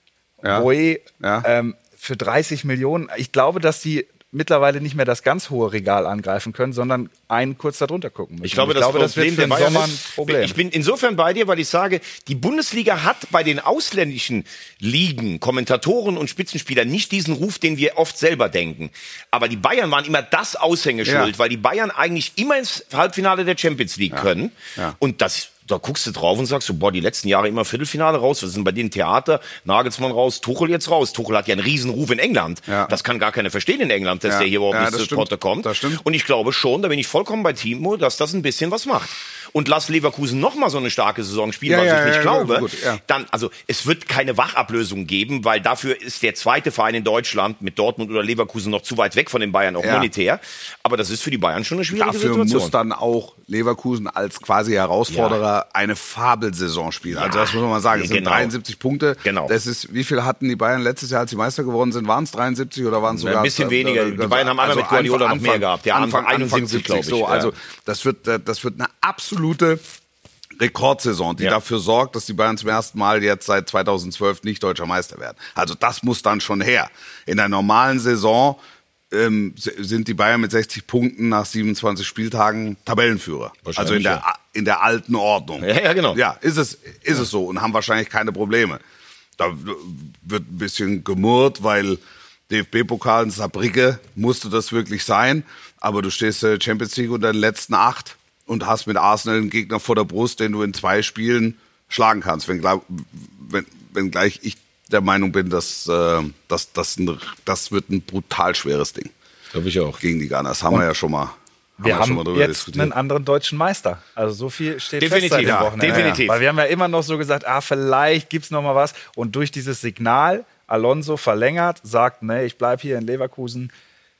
Ja. Boy Ja. ähm, für dreißig Millionen. Ich glaube, dass die mittlerweile nicht mehr das ganz hohe Regal angreifen können, sondern einen kurz darunter gucken müssen. Ich glaube, das, das Problem wird für der den Bayern Sommer ein ist, Problem. ich bin insofern bei dir, weil ich sage, die Bundesliga hat bei den ausländischen Ligen, Kommentatoren und Spitzenspielern nicht diesen Ruf, den wir oft selber denken. Aber die Bayern waren immer das Aushängeschild, Ja. weil die Bayern eigentlich immer ins Halbfinale der Champions League können. Ja. Und das da guckst du drauf und sagst so, boah, die letzten Jahre immer Viertelfinale raus. Was ist denn bei denen Theater? Nagelsmann raus, Tuchel jetzt raus. Tuchel hat ja einen riesen Ruf in England. Ja. Das kann gar keiner verstehen in England, dass Ja. der hier überhaupt Ja, nicht das zu stimmt. Potte kommt. Das stimmt. Und ich glaube schon, da bin ich vollkommen bei Timo, dass das ein bisschen was macht. Und lass Leverkusen noch mal so eine starke Saison spielen, Ja, was ja, ich nicht ja, glaube. gut, ja. Dann, also es wird keine Wachablösung geben, weil dafür ist der zweite Verein in Deutschland mit Dortmund oder Leverkusen noch zu weit weg von den Bayern, auch Ja. monetär. Aber das ist für die Bayern schon eine schwierige Dafür Situation. muss dann auch Leverkusen als quasi Herausforderer eine Fabelsaison spielen. Also das muss man mal sagen. Es sind genau. dreiundsiebzig Punkte. Genau. Das ist, wie viel hatten die Bayern letztes Jahr, als sie Meister geworden sind? Waren es dreiundsiebzig oder waren es sogar? Ein bisschen weniger. Die Bayern haben einmal mit Guardiola noch mehr gehabt. Ja, Anfang einundsiebzig, glaube ich. So, Ja. also das wird, äh, das wird eine absolute Rekordsaison, die Ja. dafür sorgt, dass die Bayern zum ersten Mal jetzt seit zweitausendzwölf nicht deutscher Meister werden. Also das muss dann schon her. In der normalen Saison ähm, s- sind die Bayern mit sechzig Punkten nach siebenundzwanzig Spieltagen Tabellenführer. Wahrscheinlich, Also in der, ja. in der alten Ordnung. Ja, ja, genau. Ja, ist es, ist es so und haben wahrscheinlich keine Probleme. Da w- wird ein bisschen gemurrt, weil D F B-Pokal in Saarbrücke musste das wirklich sein. Aber du stehst äh, Champions League unter den letzten acht und hast mit Arsenal einen Gegner vor der Brust, den du in zwei Spielen schlagen kannst. Wenn, glaub, wenn, wenn gleich ich der Meinung bin, dass, äh, dass, dass ein, das wird ein brutal schweres Ding Glaube ich auch. gegen die Ghana. Das haben wir ja schon mal, wir ja haben schon mal drüber jetzt diskutiert. einen anderen deutschen Meister. Also so viel steht Definitiv, fest seit dem ja, Wochenende. definitiv. Weil wir haben ja immer noch so gesagt, ah, vielleicht gibt's noch mal was. Und durch dieses Signal, Alonso verlängert, sagt, nee, ich bleib hier in Leverkusen.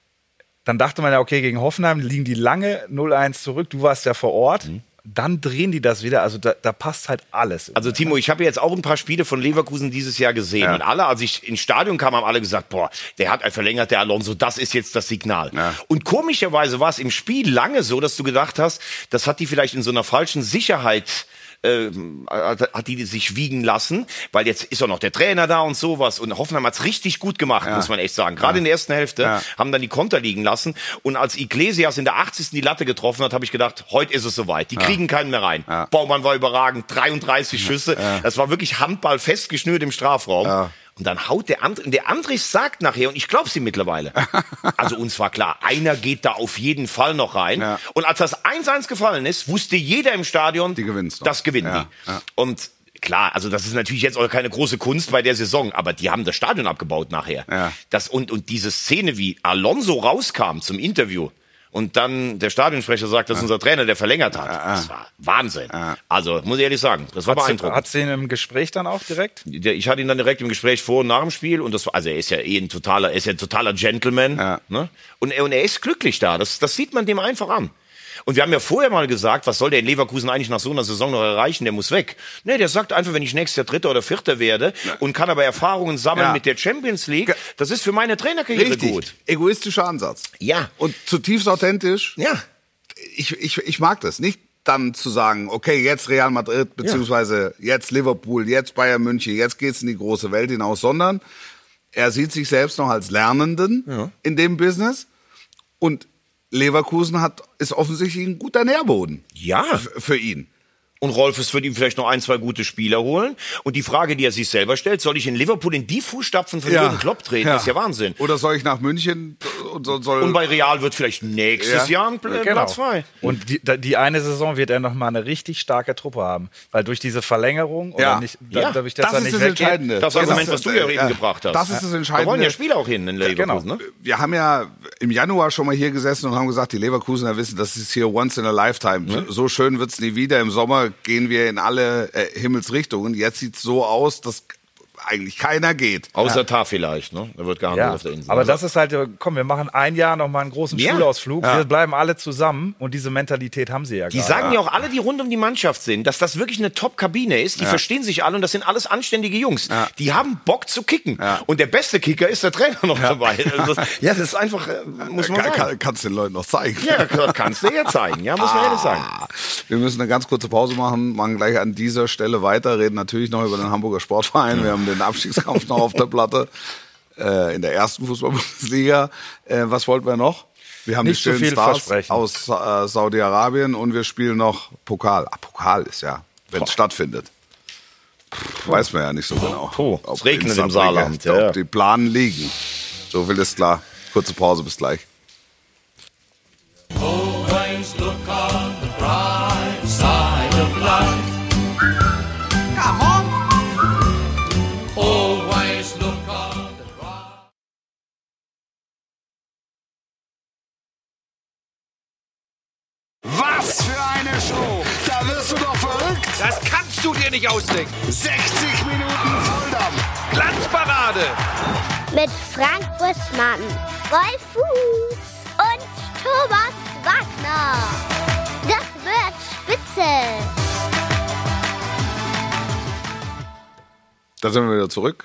Dann dachte man ja, okay, gegen Hoffenheim liegen die lange null eins zurück. Du warst ja vor Ort. Mhm. Dann drehen die das wieder. Also da, da passt halt alles. Also Timo, ich habe jetzt auch ein paar Spiele von Leverkusen dieses Jahr gesehen. Ja. Und alle, als ich ins Stadion kam, haben alle gesagt, boah, der hat verlängert, der Alonso, das ist jetzt das Signal. Ja. Und komischerweise war es im Spiel lange so, dass du gedacht hast, das hat die vielleicht in so einer falschen Sicherheit ähm, hat hat die sich wiegen lassen, weil jetzt ist auch noch der Trainer da und sowas. Und Hoffenheim hat's richtig gut gemacht, Ja. muss man echt sagen. Gerade in der ersten Hälfte Ja. haben dann die Konter liegen lassen. Und als Iglesias in der achtzigsten die Latte getroffen hat, habe ich gedacht, heute ist es soweit. Die kriegen keinen mehr rein. Ja. Baumann war überragend, dreiunddreißig Schüsse. Das war wirklich Handball festgeschnürt im Strafraum. Ja. Und dann haut der andere, der Andres sagt nachher, und ich glaube sie mittlerweile, also uns war klar, einer geht da auf jeden Fall noch rein. Ja. Und als das eins eins gefallen ist, wusste jeder im Stadion, Die gewinnen's noch. das gewinnen Ja, die. ja. Und klar, also das ist natürlich jetzt auch keine große Kunst bei der Saison, aber die haben das Stadion abgebaut nachher. Ja. Das, und, und diese Szene, wie Alonso rauskam zum Interview, und dann der Stadionsprecher sagt, das ist unser Trainer, der verlängert hat. Das war Wahnsinn. Also, muss ich ehrlich sagen, das war beeindruckend. Hat sie ihn im Gespräch dann auch direkt? Der, ich hatte ihn dann direkt im Gespräch vor und nach dem Spiel und das war, also er ist ja eh ein totaler, er ist ja ein totaler Gentleman, Ja. ne? Und er, und er ist glücklich da. Das, das sieht man dem einfach an. Und wir haben ja vorher mal gesagt, was soll der in Leverkusen eigentlich nach so einer Saison noch erreichen? Der muss weg. Nee, der sagt einfach, wenn ich nächstes Jahr Dritter oder Vierter werde und kann aber Erfahrungen sammeln Ja. mit der Champions League, das ist für meine Trainerkarriere Richtig. gut. Egoistischer Ansatz. Ja. Und zutiefst authentisch. Ja. ich, ich, ich mag das nicht. Dann zu sagen, okay, jetzt Real Madrid, beziehungsweise ja. jetzt Liverpool, jetzt Bayern München, jetzt geht's in die große Welt hinaus, sondern er sieht sich selbst noch als Lernenden ja. in dem Business und Leverkusen hat, ist offensichtlich ein guter Nährboden ja. f- für ihn. Und Rolfes wird ihm vielleicht noch ein, zwei gute Spieler holen. Und die Frage, die er sich selber stellt, soll ich in Liverpool in die Fußstapfen von Ja. Jürgen Klopp treten? Ja. Das ist ja Wahnsinn. Oder soll ich nach München und soll, soll Und bei Real wird vielleicht nächstes Ja. Jahr ein Pl- Genau. Platz frei. Und die, die eine Saison wird er noch mal eine richtig starke Truppe haben. Weil durch diese Verlängerung, oder Ja. nicht, da, Ja. dadurch, dass Das er ist nicht das weggeht, Entscheidende. Das Ja, Argument, das- was du ja äh, eben gebracht hast. Das ist das Da Entscheidende. wollen ja Spieler auch hin in Leverkusen. Ne? Wir haben ja im Januar schon mal hier gesessen und haben gesagt, die Leverkusener wissen, das ist hier once in a lifetime. So, so schön wird's nie wieder. Im Sommer gehen wir in alle äh, Himmelsrichtungen. Jetzt sieht's so aus, dass eigentlich keiner geht. Außer Tar vielleicht, ne? Da wird gehandelt Ja, auf der Insel. aber das ist halt, komm, wir machen ein Jahr noch mal einen großen Ja. Schulausflug. Ja. Wir bleiben alle zusammen und diese Mentalität haben sie ja Die gerade. sagen ja auch alle, die rund um die Mannschaft sind, dass das wirklich eine Top-Kabine ist. Die verstehen sich alle und das sind alles anständige Jungs. Ja. Die haben Bock zu kicken. Ja. Und der beste Kicker ist der Trainer noch dabei. Also das, ja, das ist einfach, äh, muss man Kann, sagen. kann, kannst den Leuten noch zeigen. Ja, das kannst du ja zeigen. Ja, muss man ehrlich sagen. Ah, wir müssen eine ganz kurze Pause machen, machen gleich an dieser Stelle weiter, reden natürlich noch über den Hamburger Sportverein. Wir haben den Abstiegskampf noch auf der Platte äh, in der ersten Fußball-Bundesliga. Äh, was wollten wir noch? Wir haben Nicht die zu stillen viel Stars versprechen. aus äh, Saudi-Arabien und wir spielen noch Pokal. Ah, Pokal ist ja, wenn es stattfindet. Pff, weiß man ja nicht so genau. Oh, Ob es regnet in im Saarbrücken, Saarland, ja, ob ja. die Planen liegen. So viel ist klar. Kurze Pause, bis gleich. Always look on the bright side of life. Come on. Always look on the bright. Was für eine Show! Da wirst du doch verrückt! Das kannst du dir nicht ausdenken. sechzig Minuten Volldampf! Glanzparade. Mit Frank Buschmann, Wolf Fuß und Thomas Wagner. Das wird spitze. Da sind wir wieder zurück.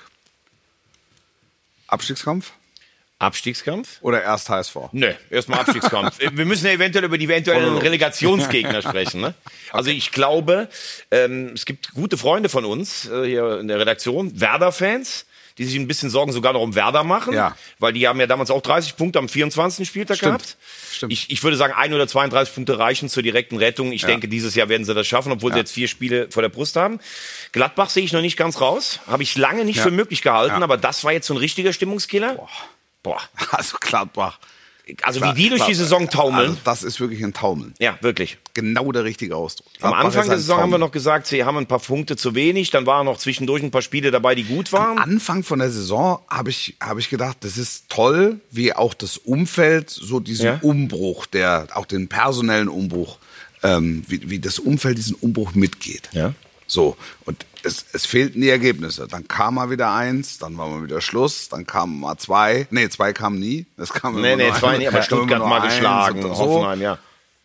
Abstiegskampf Abstiegskampf? oder erst H S V? Nö, erstmal Abstiegskampf. Wir müssen ja eventuell über die eventuellen Relegationsgegner sprechen. Ne? Also ich glaube, ähm, es gibt gute Freunde von uns äh, hier in der Redaktion, Werder-Fans, die sich ein bisschen Sorgen sogar noch um Werder machen, Ja. weil die haben ja damals auch dreißig Punkte am vierundzwanzigsten Spieltag Stimmt. gehabt. Stimmt. Ich, ich würde sagen, ein oder zweiunddreißig Punkte reichen zur direkten Rettung. Ich denke, dieses Jahr werden sie das schaffen, obwohl sie jetzt vier Spiele vor der Brust haben. Gladbach sehe ich noch nicht ganz raus. Habe ich lange nicht Ja. für möglich gehalten, Ja. aber das war jetzt so ein richtiger Stimmungskiller. Boah. Boah. Also Gladbach. Also wie die durch die Saison taumeln. Also das ist wirklich ein Taumeln. Ja, wirklich. Genau der richtige Ausdruck. Am Gladbach Anfang ist der ein Saison haben wir Taumeln. noch gesagt, sie haben ein paar Punkte zu wenig. Dann waren noch zwischendurch ein paar Spiele dabei, die gut waren. Anfang von der Saison habe ich, habe ich gedacht, das ist toll, wie auch das Umfeld so diesen Ja. Umbruch, der, auch den personellen Umbruch, ähm, wie, wie das Umfeld diesen Umbruch mitgeht. Ja. So. Und es, es fehlten die Ergebnisse. Dann kam mal wieder eins, dann war mal wieder Schluss, dann kamen mal zwei. Nee, zwei kamen nie. Das kam Nee, immer nee, nur zwei ein- nicht, aber kam immer Stuttgart nur mal eins geschlagen, und so. Hoffenheim, ja.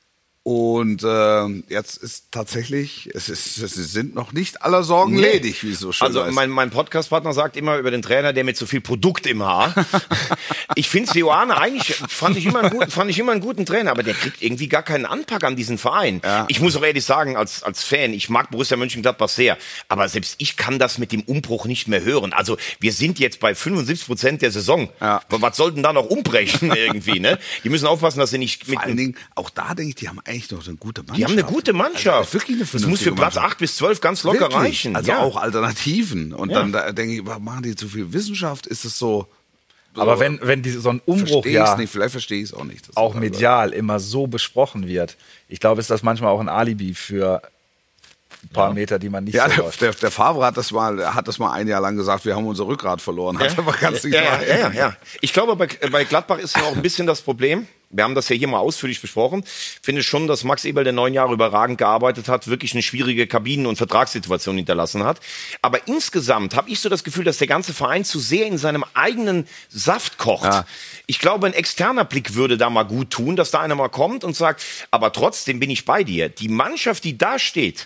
Und äh, jetzt ist tatsächlich, es, ist, es sind noch nicht aller Sorgen Nee. ledig, wie es so schön Also heißt. mein, mein Podcast-Partner sagt immer über den Trainer, der mit so viel Produkt im Haar. Ich finde Sioane eigentlich, fand ich, immer einen guten, fand ich immer einen guten Trainer, aber der kriegt irgendwie gar keinen Anpack an diesen Verein. Ja. Ich muss auch ehrlich sagen, als, als Fan, ich mag Borussia Mönchengladbach sehr, aber selbst ich kann das mit dem Umbruch nicht mehr hören. Also wir sind jetzt bei fünfundsiebzig Prozent der Saison. Ja. Was sollten da noch umbrechen irgendwie, ne? Die müssen aufpassen, dass sie nicht mit Vor allen Dingen, auch da denke ich, die haben eigentlich noch eine gute Mannschaft. Die haben eine gute Mannschaft. Also wirklich eine das muss für vernünftige Platz Mannschaft. acht bis zwölf ganz locker Wirklich? reichen. Also ja. auch Alternativen. Und Ja. dann da denke ich, machen die zu viel Wissenschaft? Ist es so? so Aber wenn, wenn die, so ein Umbruch verstehe ja ich's nicht, vielleicht verstehe ich es auch nicht. Das auch ist- medial immer so besprochen wird, ich glaube, ist das manchmal auch ein Alibi für ein paar Meter, die man nicht Ja, so der, läuft. der, der Favre hat das mal, hat das mal ein Jahr lang gesagt, wir haben unser Rückgrat verloren. Hat aber ganz nicht ja, ja, wahr. ja, ja, ja. Ich glaube, bei, bei Gladbach ist ja auch ein bisschen das Problem. Wir haben das ja hier mal ausführlich besprochen. Ich finde schon, dass Max Eberl, der neun Jahre überragend gearbeitet hat, wirklich eine schwierige Kabinen- und Vertragssituation hinterlassen hat. Aber insgesamt habe ich so das Gefühl, dass der ganze Verein zu sehr in seinem eigenen Saft kocht. Ja. Ich glaube, ein externer Blick würde da mal gut tun, dass da einer mal kommt und sagt, aber trotzdem bin ich bei dir. Die Mannschaft, die da steht,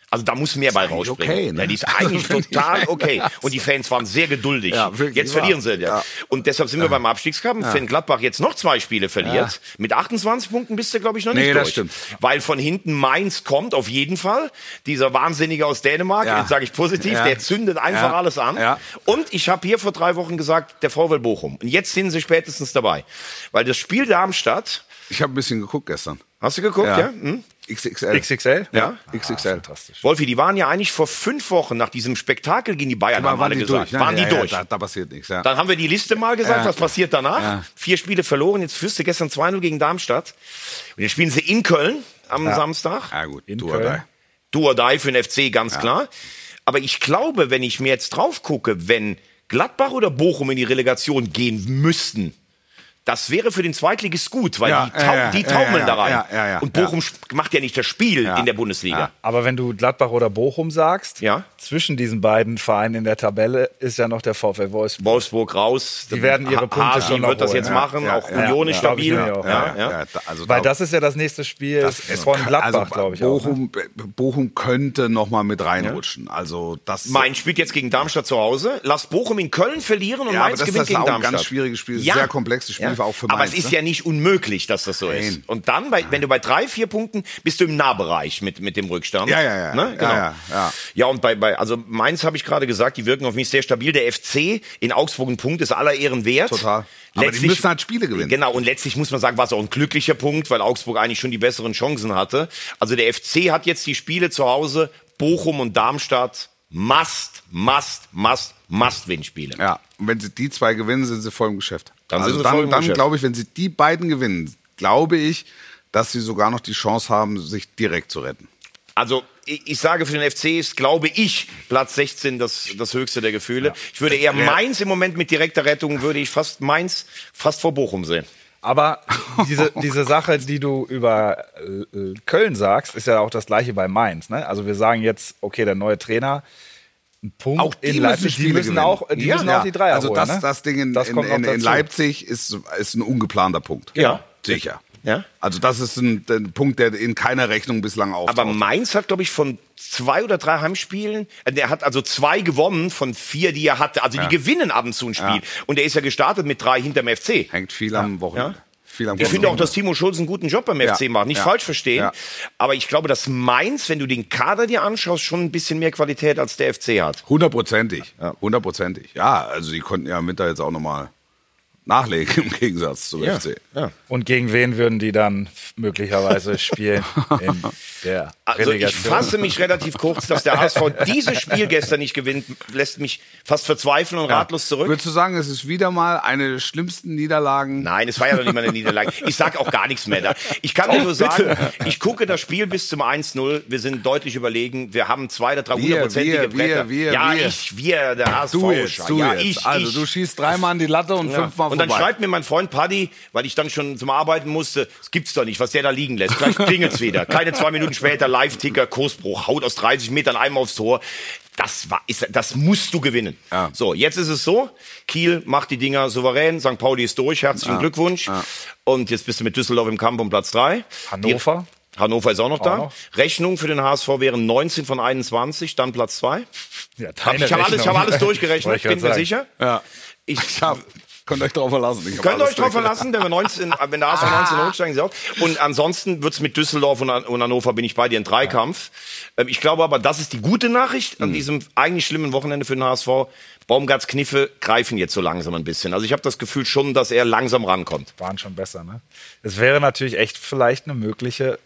Also da muss mehr bei rausspringen. okay, ne? Ja, die ist eigentlich total okay. Und die Fans waren sehr geduldig. Ja, wirklich jetzt wahr. verlieren sie. Ja. Ja. Und deshalb sind wir beim Abstiegskampf. Ja. Wenn Gladbach jetzt noch zwei Spiele verliert, Ja. mit achtundzwanzig Punkten bist du, glaube ich, noch nicht Nee, durch. das stimmt. Weil von hinten Mainz kommt, auf jeden Fall. Dieser Wahnsinnige aus Dänemark, Ja. jetzt sage ich positiv, Ja. der zündet einfach Ja. alles an. Ja. Und ich habe hier vor drei Wochen gesagt, der VfL Bochum. Und jetzt sind sie spätestens dabei. Weil das Spiel Darmstadt, Ich habe ein bisschen geguckt gestern. hast du geguckt, ja? Ja. Hm? X X L. X X L? Ja. X X L. Fantastisch. Wolfi, die waren ja eigentlich vor fünf Wochen nach diesem Spektakel gegen die Bayern, Aber haben alle gesagt. ne? Waren die ja, durch. Ja, da, da passiert nichts. Ja. Dann haben wir die Liste mal gesagt, Ja. was passiert danach. Ja. Vier Spiele verloren, jetzt führst du gestern zwei null gegen Darmstadt. Und jetzt spielen sie in Köln am Samstag. Ja gut, In du oder Köln. Do or die für den F C, ganz klar. Aber ich glaube, wenn ich mir jetzt drauf gucke, wenn Gladbach oder Bochum in die Relegation gehen müssten, das wäre für den Zweitligist gut, weil Ja, die, tau ja, die ja, taumeln ja, da rein. ja, ja, ja, Und Bochum sp- macht ja nicht das Spiel Ja. in der Bundesliga. Ja. Aber wenn du Gladbach oder Bochum sagst, Ja. zwischen diesen beiden Vereinen in der Tabelle ist ja noch der VfL Wolfsburg. Wolfsburg raus. Die werden ihre Punkte Hasi schon noch wird das holen. jetzt Ja, machen. ja, auch ja, Union ja, ist glaub ich stabil. mir auch. Ja, ja. Ja, da, also Weil da- das ist ja das nächste Spiel von Gladbach, also, glaube ich. Auch, ne? Bochum, Bochum könnte noch mal mit reinrutschen. Also das. Mainz spielt jetzt gegen Darmstadt zu Hause. Lass Bochum in Köln verlieren und ja, aber Mainz das gewinnt ist gegen auch ein Darmstadt. ganz schwieriges Spiel, Ja. sehr komplexes Spiel, Ja. auch für Aber Mainz. es ist ne? ja nicht unmöglich, dass das so Nein. ist. Und dann, bei, wenn du bei drei, vier Punkten bist du im Nahbereich mit, mit dem Rückstand. Ja, ja, ja. Ne? Genau. Ja, ja, ja. Ja, und bei, bei also Mainz habe ich gerade gesagt, die wirken auf mich sehr stabil. Der F C in Augsburg ein Punkt ist aller Ehren wert. Total. Aber die müssen halt Spiele gewinnen. Genau, und letztlich muss man sagen, war es auch ein glücklicher Punkt, weil Augsburg eigentlich schon die besseren Chancen hatte. Also der F C hat jetzt die Spiele zu Hause, Bochum und Darmstadt, must, must, must, must Win-Spiele. Ja, und wenn sie die zwei gewinnen, sind sie voll im Geschäft. Dann also sind sie voll dann, im dann Geschäft. glaube ich, wenn sie die beiden gewinnen, glaube ich, dass sie sogar noch die Chance haben, sich direkt zu retten. Also ich, ich sage, für den F C ist, glaube ich, Platz sechzehn das, das höchste der Gefühle. Ich würde eher Mainz im Moment mit direkter Rettung, würde ich fast Mainz fast vor Bochum sehen. Aber diese, diese Sache, die du über äh, Köln sagst, ist ja auch das gleiche bei Mainz. Ne? Also wir sagen jetzt, okay, der neue Trainer, ein Punkt Auch die in müssen Leipzig, die Spiele müssen gewinnen. auch, die Ja. müssen auch die Dreier Also holen. das, ne? das Ding in, Das in, kommt noch in, in dazu. Leipzig ist, ist ein ungeplanter Punkt. Ja. Sicher. Ja. Also das ist ein, ein Punkt, der in keiner Rechnung bislang auftaucht. Aber Mainz hat, glaube ich, von zwei oder drei Heimspielen, äh, der hat also zwei gewonnen von vier, die er hatte. Also die gewinnen ab und zu ein Spiel. Ja. Und er ist ja gestartet mit drei hinterm F C. Hängt viel am Wochenende. Ja. Viel am Ich finde auch, Wochenende. dass Timo Schulz einen guten Job beim Ja. F C macht. Nicht Ja. falsch verstehen. Ja. Aber ich glaube, dass Mainz, wenn du den Kader dir anschaust, schon ein bisschen mehr Qualität als der F C hat. Hundertprozentig. Hundertprozentig. Ja, also die konnten ja mit da jetzt auch nochmal nachlegen im Gegensatz zum F C. Ja. Und gegen wen würden die dann möglicherweise spielen in der Also ich Relegation? fasse mich relativ kurz, dass der H S V dieses Spiel gestern nicht gewinnt, lässt mich fast verzweifeln und ratlos zurück. Würdest du sagen, es ist wieder mal eine der schlimmsten Niederlagen? Nein, es war ja noch nicht mal eine Niederlage. Ich sag auch gar nichts mehr da. Ich kann dir nur sagen, ich gucke das Spiel bis zum eins null. Wir sind deutlich überlegen. Wir haben zwei oder drei Wir, hundertprozentige wir, Bretter. wir, wir, ja, wir. ich, wir, der H S V. Du jetzt, du ja, jetzt. ich, also ich. du schießt dreimal an die Latte und Ja. fünfmal Und dann vorbei. schreibt mir mein Freund Paddy, weil ich dann schon zum Arbeiten musste, das gibt's doch nicht, was der da liegen lässt. Gleich klingelt's wieder. Keine zwei Minuten später, Live-Ticker, Kursbruch, haut aus dreißig Metern einmal aufs Tor. Das war, ist, das musst du gewinnen. Ja. So, jetzt ist es so, Kiel macht die Dinger souverän, Sankt Pauli ist durch, herzlichen Ja. Glückwunsch. Ja. Und jetzt bist du mit Düsseldorf im Kampf um Platz drei. Hannover? Die, Hannover ist auch noch da. noch. Rechnung für den H S V wären neunzehn von einundzwanzig, dann Platz zwei. Ja, Hab, ich habe alles, ich hab alles durchgerechnet, Wollte ich bin grad mir sagen. sicher. Ja. Ich, Ich hab, könnt euch drauf verlassen. Ich hab Könnt ihr alles euch drauf durchgerechnet. verlassen, wenn wir neunzehn, wenn der H S V neunzehn hoch, steigen sie auf. Und ansonsten wird's mit Düsseldorf und, und Hannover bin ich bei dir in Dreikampf. Ähm, Ich glaube aber, das ist die gute Nachricht an diesem eigentlich schlimmen Wochenende für den H S V. Baumgarts Kniffe greifen jetzt so langsam ein bisschen. Also ich habe das Gefühl schon, dass er langsam rankommt. Waren schon besser, ne? Es wäre natürlich echt vielleicht eine mögliche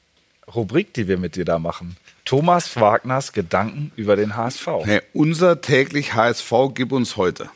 Rubrik, die wir mit dir da machen. Thomas Wagners Gedanken über den H S V. Nee, unser täglich H S V gib uns heute.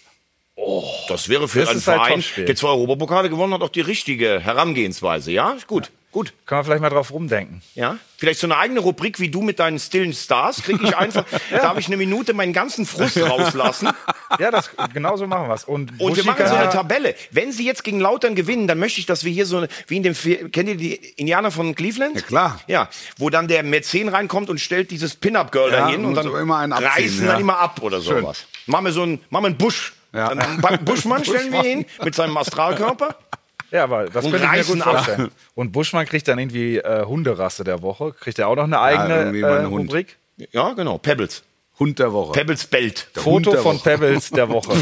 Das wäre für Das einen ist halt Verein, Topspiel. der zwei Europapokale gewonnen hat, auch die richtige Herangehensweise. Ja, gut, gut. Können wir vielleicht mal drauf rumdenken. Ja, vielleicht so eine eigene Rubrik wie du mit deinen stillen Stars. Krieg ich einfach, darf ich eine Minute meinen ganzen Frust rauslassen? Ja, das, genau so machen wir es. Und, Und wir Buschi machen kann so eine ja- Tabelle. Wenn sie jetzt gegen Lautern gewinnen, dann möchte ich, dass wir hier so, eine, wie in dem, Fi- kennt ihr die Indianer von Cleveland? Ja, klar. Ja, wo dann der Mäzen reinkommt und stellt dieses Pin-Up-Girl Ja, dahin und und dann so immer einen abziehen, reißen ja. dann immer ab oder Schön. sowas. Machen wir so einen, machen wir einen Busch. Ja. Einen Buschmann stellen wir hin mit seinem Astralkörper. Ja, aber das Und könnte ich mir reißen gut ab. vorstellen. Und Buschmann kriegt dann irgendwie äh, Hunderasse der Woche. Kriegt er auch noch eine eigene irgendwie mal äh, einen Hund. Rubrik? Ja, genau. Pebbles. Hund der Woche. Pebbles bellt. Foto Hund der von Woche. Pebbles der Woche.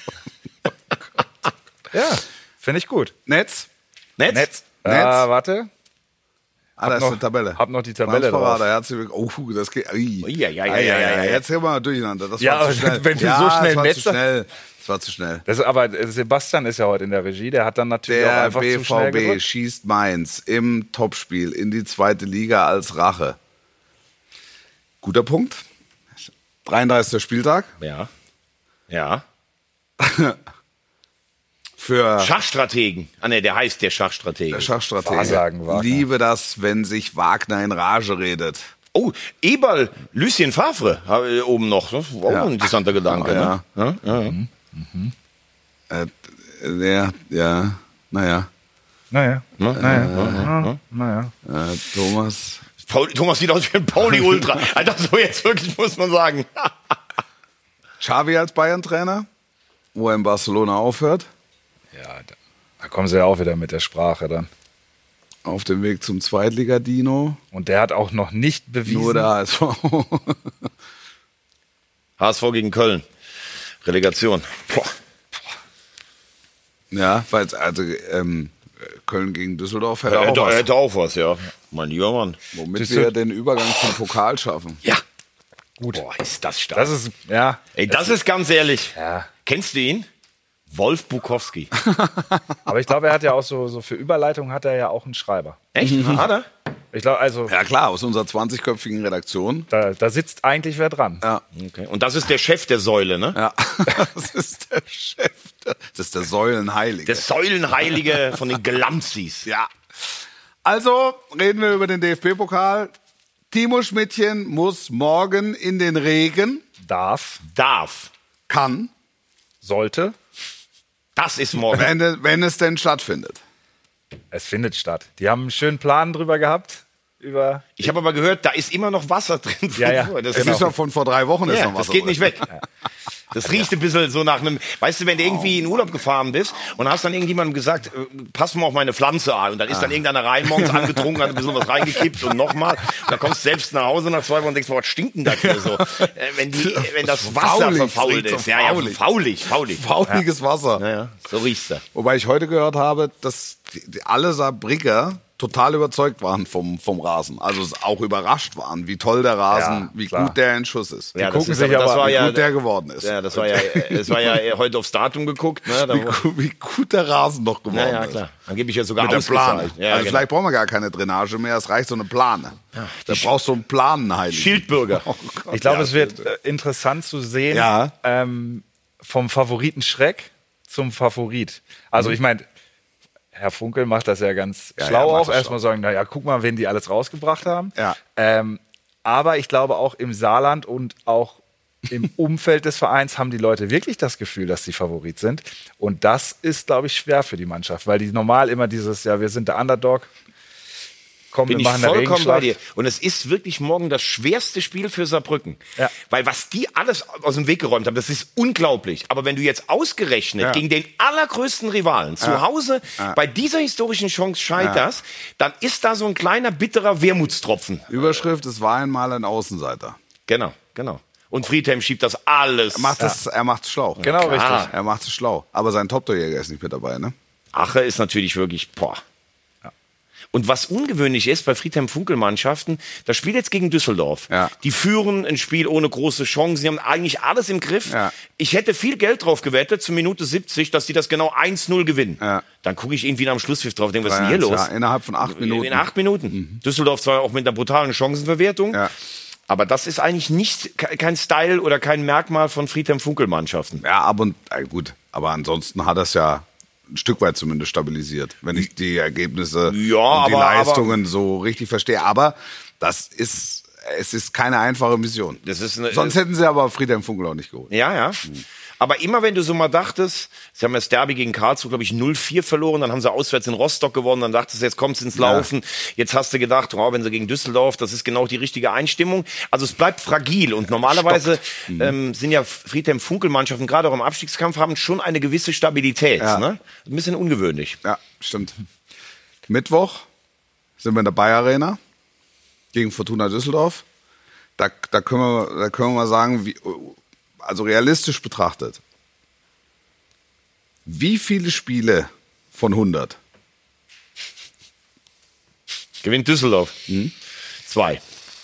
Ja, finde ich gut. Netz? Netz? Netz. Netz. Ah, warte. Ah, da ist noch- eine Tabelle. hab noch die Tabelle Transferrate, drauf. herzlich willkommen. Oh, das geht. Ui. Ui, ja, ja, ja, Ei, ja, ei, ja, ei, ja. Jetzt sind wir mal durcheinander. Das Ja, war zu schnell. wenn du ja, so schnell das war metzt, zu schnell. Das war zu schnell. Das, aber äh, Sebastian ist ja heute in der Regie. Der hat dann natürlich auch Der einfach zu schnell B V B gedrückt. schießt Mainz im Topspiel in die zweite Liga als Rache. Guter Punkt. dreiunddreißigster Spieltag. Ja. Ja. Für Schachstrategen. Ah, ne, der heißt der Schachstratege. der Schachstratege. Wahrsagen, Wagner. Liebe das, wenn sich Wagner in Rage redet. Oh, Eberl, Lucien Favre äh, oben noch. Das war auch Ja. ein interessanter Gedanke. Ja. Ne? Ja, ja, ja. Äh, der, ja, naja. Naja, naja, naja. Äh, Thomas. Paul, Thomas sieht aus wie ein Pauli-Ultra. Also so jetzt wirklich, muss man sagen. Xavi als Bayern-Trainer, wo er in Barcelona aufhört. Ja, da, da kommen sie ja auch wieder mit der Sprache dann. Auf dem Weg zum Zweitliga-Dino. Und der hat auch noch nicht bewiesen. Nur der H S V. H S V gegen Köln. Relegation. Boah. Ja, weil also ähm, Köln gegen Düsseldorf hätte Er auch hätte, was. hätte auch was, ja. Mein lieber Mann. Womit Düssel- wir den Übergang zum Pokal schaffen. Ja. Gut. Boah, ist das stark. Das ist, ja. Ey, das ist ganz ehrlich. Ja. Kennst du ihn? Wolf Bukowski. Aber ich glaube, er hat ja auch so, so für Überleitung hat er ja auch einen Schreiber. Echt? Hat er? Ich glaube, also Ja klar, aus unserer zwanzigköpfigen Redaktion. da, da sitzt eigentlich wer dran. Ja, Okay. Und das ist der Chef der Säule, ne? ja. Das ist der Chef. Das ist der Säulenheilige. Der Säulenheilige von den Glamzis. Ja. Also reden wir über den D F B-Pokal. Timo Schmidtchen muss morgen in den Regen, Darf, Darf. kann, sollte, Das ist morgen. wenn, es- wenn es denn stattfindet. es findet statt. Die haben einen schönen Plan drüber gehabt. Über Ich habe aber gehört, da ist immer noch Wasser drin. Ja, ja. Das, Das ist ist doch von vor drei Wochen. ist ja, noch was das geht drin. nicht weg. Das riecht ein bisschen so nach einem, weißt du, wenn du irgendwie in Urlaub gefahren bist und hast dann irgendjemandem gesagt, äh, pass mal auf meine Pflanze an und dann ist dann irgendeiner rein morgens angetrunken, hat ein bisschen was reingekippt und nochmal. Und dann kommst du selbst nach Hause nach zwei Wochen und denkst, was stinkt denn das hier so? Äh, wenn, die, wenn das Wasser Faulig, verfault riecht so ist. Ja, ja, faulig. faulig, faulig. Fauliges Wasser. Ja, ja, so riechst du. Wobei ich heute gehört habe, dass die, die alle Saarbrücker total überzeugt waren vom, vom Rasen. Also es auch überrascht waren, wie toll der Rasen, Ja, wie klar. gut der in Schuss ist. Ja, gucken ist sich das aber, war wie ja, gut der geworden ist. Ja, das war ja, es war ja heute aufs Datum geguckt. Ne? Da, Wie, gu- wie gut der Rasen noch geworden ja, ja, ist. klar. Dann gebe ich ja sogar Mit der Plane. ausgezahlt. Ja, also genau. vielleicht brauchen wir gar keine Drainage mehr, es reicht so eine Plane. da brauchst du einen Planenheiligen. Schildbürger. Oh Gott, Ich glaube, ja, es wird äh, interessant zu sehen, Ja. ähm, vom Favoriten Schreck zum Favorit. Also ich meine, Herr Funkel macht das ja ganz Ja, schlau ja, macht auch. das Erstmal sagen, naja, guck mal, wen die alles rausgebracht haben. Ja. Ähm, aber ich glaube auch im Saarland und auch im Umfeld des Vereins haben die Leute wirklich das Gefühl, dass sie Favorit sind. Und das ist, glaube ich, schwer für die Mannschaft, weil die normal immer dieses, ja, wir sind der Underdog. Komm, Bin wir ich machen eine vollkommen bei dir. Regenschlacht. Und es ist wirklich morgen das schwerste Spiel für Saarbrücken. Ja. Weil was die alles aus dem Weg geräumt haben, das ist unglaublich. Aber wenn du jetzt ausgerechnet Ja. gegen den allergrößten Rivalen zu Hause bei dieser historischen Chance scheiterst, dann ist da so ein kleiner bitterer Wermutstropfen. Überschrift, es war einmal ein Außenseiter. Genau, genau. Und Friedhelm schiebt das alles. Er macht es er macht's schlau. Genau, Klar. richtig. Er macht es schlau. Aber sein Top-Torjäger ist nicht mit dabei, ne? Ache ist natürlich wirklich, boah. Und was ungewöhnlich ist bei Friedhelm-Funkel-Mannschaften, das Spiel jetzt gegen Düsseldorf. Ja. Die führen ein Spiel ohne große Chancen. Sie haben eigentlich alles im Griff. Ja. Ich hätte viel Geld drauf gewettet, zur Minute siebzig, dass die das genau eins null gewinnen. Ja. Dann gucke ich irgendwie am Schlusspfiff drauf und denke, was ist denn hier drei eins, los? Ja, innerhalb von acht Minuten. In acht Minuten. Düsseldorf zwar auch mit einer brutalen Chancenverwertung. Ja. Aber das ist eigentlich nicht ke- kein Style oder kein Merkmal von Friedhelm-Funkel-Mannschaften. Ja, ab und äh, gut. Aber ansonsten hat er es ja ein Stück weit zumindest stabilisiert, wenn ich die Ergebnisse Ja, und die aber- Leistungen so richtig verstehe. Aber das ist, es ist keine einfache Mission. Das ist eine, Sonst hätten sie aber Friedhelm Funkel auch nicht geholt. Ja, ja. Aber immer wenn du so mal dachtest, sie haben das Derby gegen Karlsruhe, glaube ich, null vier verloren, dann haben sie auswärts in Rostock gewonnen, dann dachtest du, jetzt kommt's ins Laufen. Ja. Jetzt hast du gedacht, oh, wenn sie gegen Düsseldorf, das ist genau die richtige Einstimmung. Also es bleibt fragil und normalerweise mhm. ähm, sind ja Friedhelm-Funkel-Mannschaften, gerade auch im Abstiegskampf, haben schon eine gewisse Stabilität. Ja. Ne? Ein bisschen ungewöhnlich. Ja, stimmt. Mittwoch sind wir in der Bayer Arena gegen Fortuna Düsseldorf. Da, da, können wir, da können wir mal sagen, wie, also realistisch betrachtet, wie viele Spiele von hundert gewinnt Düsseldorf? Hm? Zwei.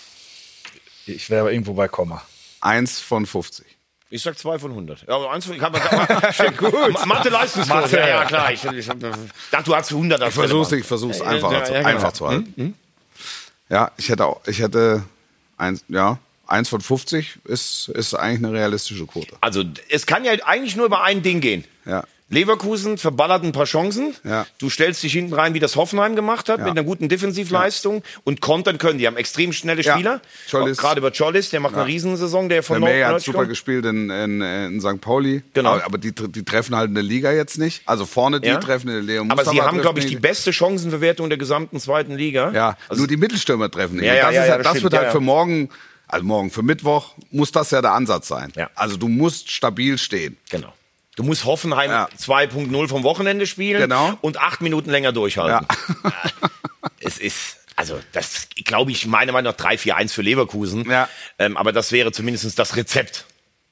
Ich wäre irgendwo bei Komma. Eins von fünfzig. Ich sag zwei von hundert. Ja, aber eins von, kann man sagen, gut. Mathe-Leistungskurs. Ja, ja, klar. Ich, ich, ich dachte, du hast hundert. Ich versuch's, ich versuch's einfach, ja, ja, ja, einfach genau. zu halten. Hm? Hm? Ja, ich hätte auch, ich hätte eins, ja, eins von fünfzig ist, ist eigentlich eine realistische Quote. Also, es kann ja eigentlich nur über ein Ding gehen. Ja. Leverkusen verballert ein paar Chancen. Ja. Du stellst dich hinten rein, wie das Hoffenheim gemacht hat, ja. mit einer guten Defensivleistung. Ja. Und kontern können. Die haben extrem schnelle Spieler. Ja. Gerade über Chollis, der macht ja. eine Riesensaison. Der von Vermeer hat super gespielt in, in, in Sankt Pauli. Genau. Aber, aber die, die treffen halt in der Liga jetzt nicht. Also vorne die ja. treffen in der Leo Aber sie haben, glaube ich, die beste Chancenverwertung der gesamten zweiten Liga. Ja, also nur die Mittelstürmer treffen nicht. Ja, ja, das ja, ist ja, das, das das wird stimmt. halt ja, für ja. morgen, also morgen, für Mittwoch, muss das ja der Ansatz sein. Ja. Also du musst stabil stehen. Genau. Du musst Hoffenheim ja. zwei Punkt null vom Wochenende spielen genau. und acht Minuten länger durchhalten. Ja. Es ist, also das glaube ich, meiner Meinung nach drei vier eins für Leverkusen. Ja. Ähm, aber das wäre zumindest das Rezept.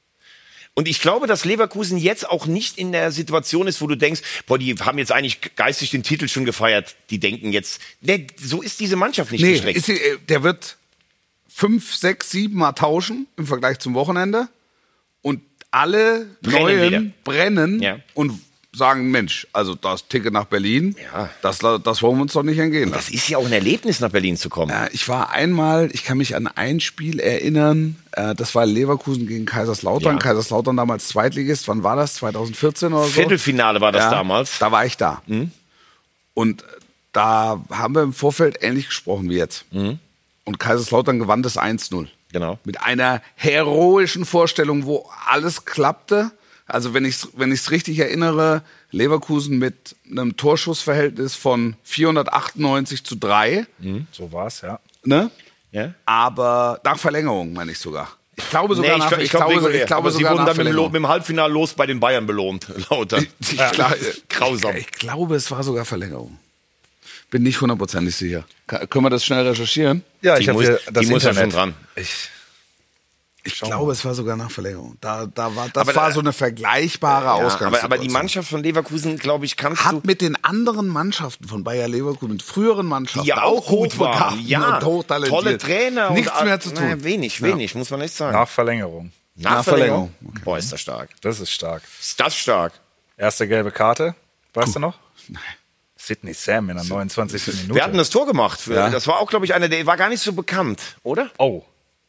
Und ich glaube, dass Leverkusen jetzt auch nicht in der Situation ist, wo du denkst, boah, die haben jetzt eigentlich geistig den Titel schon gefeiert. Die denken jetzt, nee, so ist diese Mannschaft nicht nee, gestrickt. Ist sie, der wird fünf, sechs, sieben Mal tauschen im Vergleich zum Wochenende. Und alle brennen Neuen wieder. brennen ja. und sagen, Mensch, also das Ticket nach Berlin, ja. das, das wollen wir uns doch nicht entgehen lassen. Das ist ja auch ein Erlebnis, nach Berlin zu kommen. Ja, ich war einmal, ich kann mich an ein Spiel erinnern, äh, das war Leverkusen gegen Kaiserslautern. Ja. Kaiserslautern damals Zweitligist, wann war das? zwanzig vierzehn oder so? Viertelfinale war das ja, damals. Da war ich da. Mhm. Und da haben wir im Vorfeld ähnlich gesprochen wie jetzt. Mhm. Und Kaiserslautern gewann das eins null. Genau. Mit einer heroischen Vorstellung, wo alles klappte. Also wenn ich es wenn ich's richtig erinnere, Leverkusen mit einem Torschussverhältnis von vierhundertachtundneunzig zu drei. Mhm. So war's, ja. Ne? Ja. Aber nach Verlängerung, meine ich sogar. Ich glaube sogar nee, ich nach glaub, ich glaub, glaube, ich ich glaube aber sogar sie wurden nach dann mit dem, Verlängerung. mit dem Halbfinale los bei den Bayern belohnt. Lauter. Ich, ich, ja. Grausam. Ich, ich glaube, es war sogar Verlängerung. Bin nicht hundertprozentig sicher. Kann, können wir das schnell recherchieren? Ja, die ich habe muss, hier das die muss ja Internet. schon dran. Ich, Ich glaube, es war sogar nach Verlängerung. Da, da war, das Aber war da- so eine vergleichbare Ja, Ausgangssituation. aber, aber die Mannschaft von Leverkusen, glaube ich, kannst du... hat mit den anderen Mannschaften von Bayer Leverkusen, mit früheren Mannschaften, Die ja auch gut hochbegabt waren. Ja, und hochtalentiert. tolle Trainer. Nichts und, mehr zu tun. Naja, wenig, wenig, muss man echt sagen. nach Verlängerung. Nach, nach Verlängerung? Verlängerung. Boah, ist das stark. Das ist stark. Ist das stark. Erste gelbe Karte. Weißt du noch? Sidney Sam in der neunundzwanzigsten Minute. Wir hatten das Tor gemacht. Ja. Das war auch, glaube ich, einer, der war gar nicht so bekannt, oder? Oh.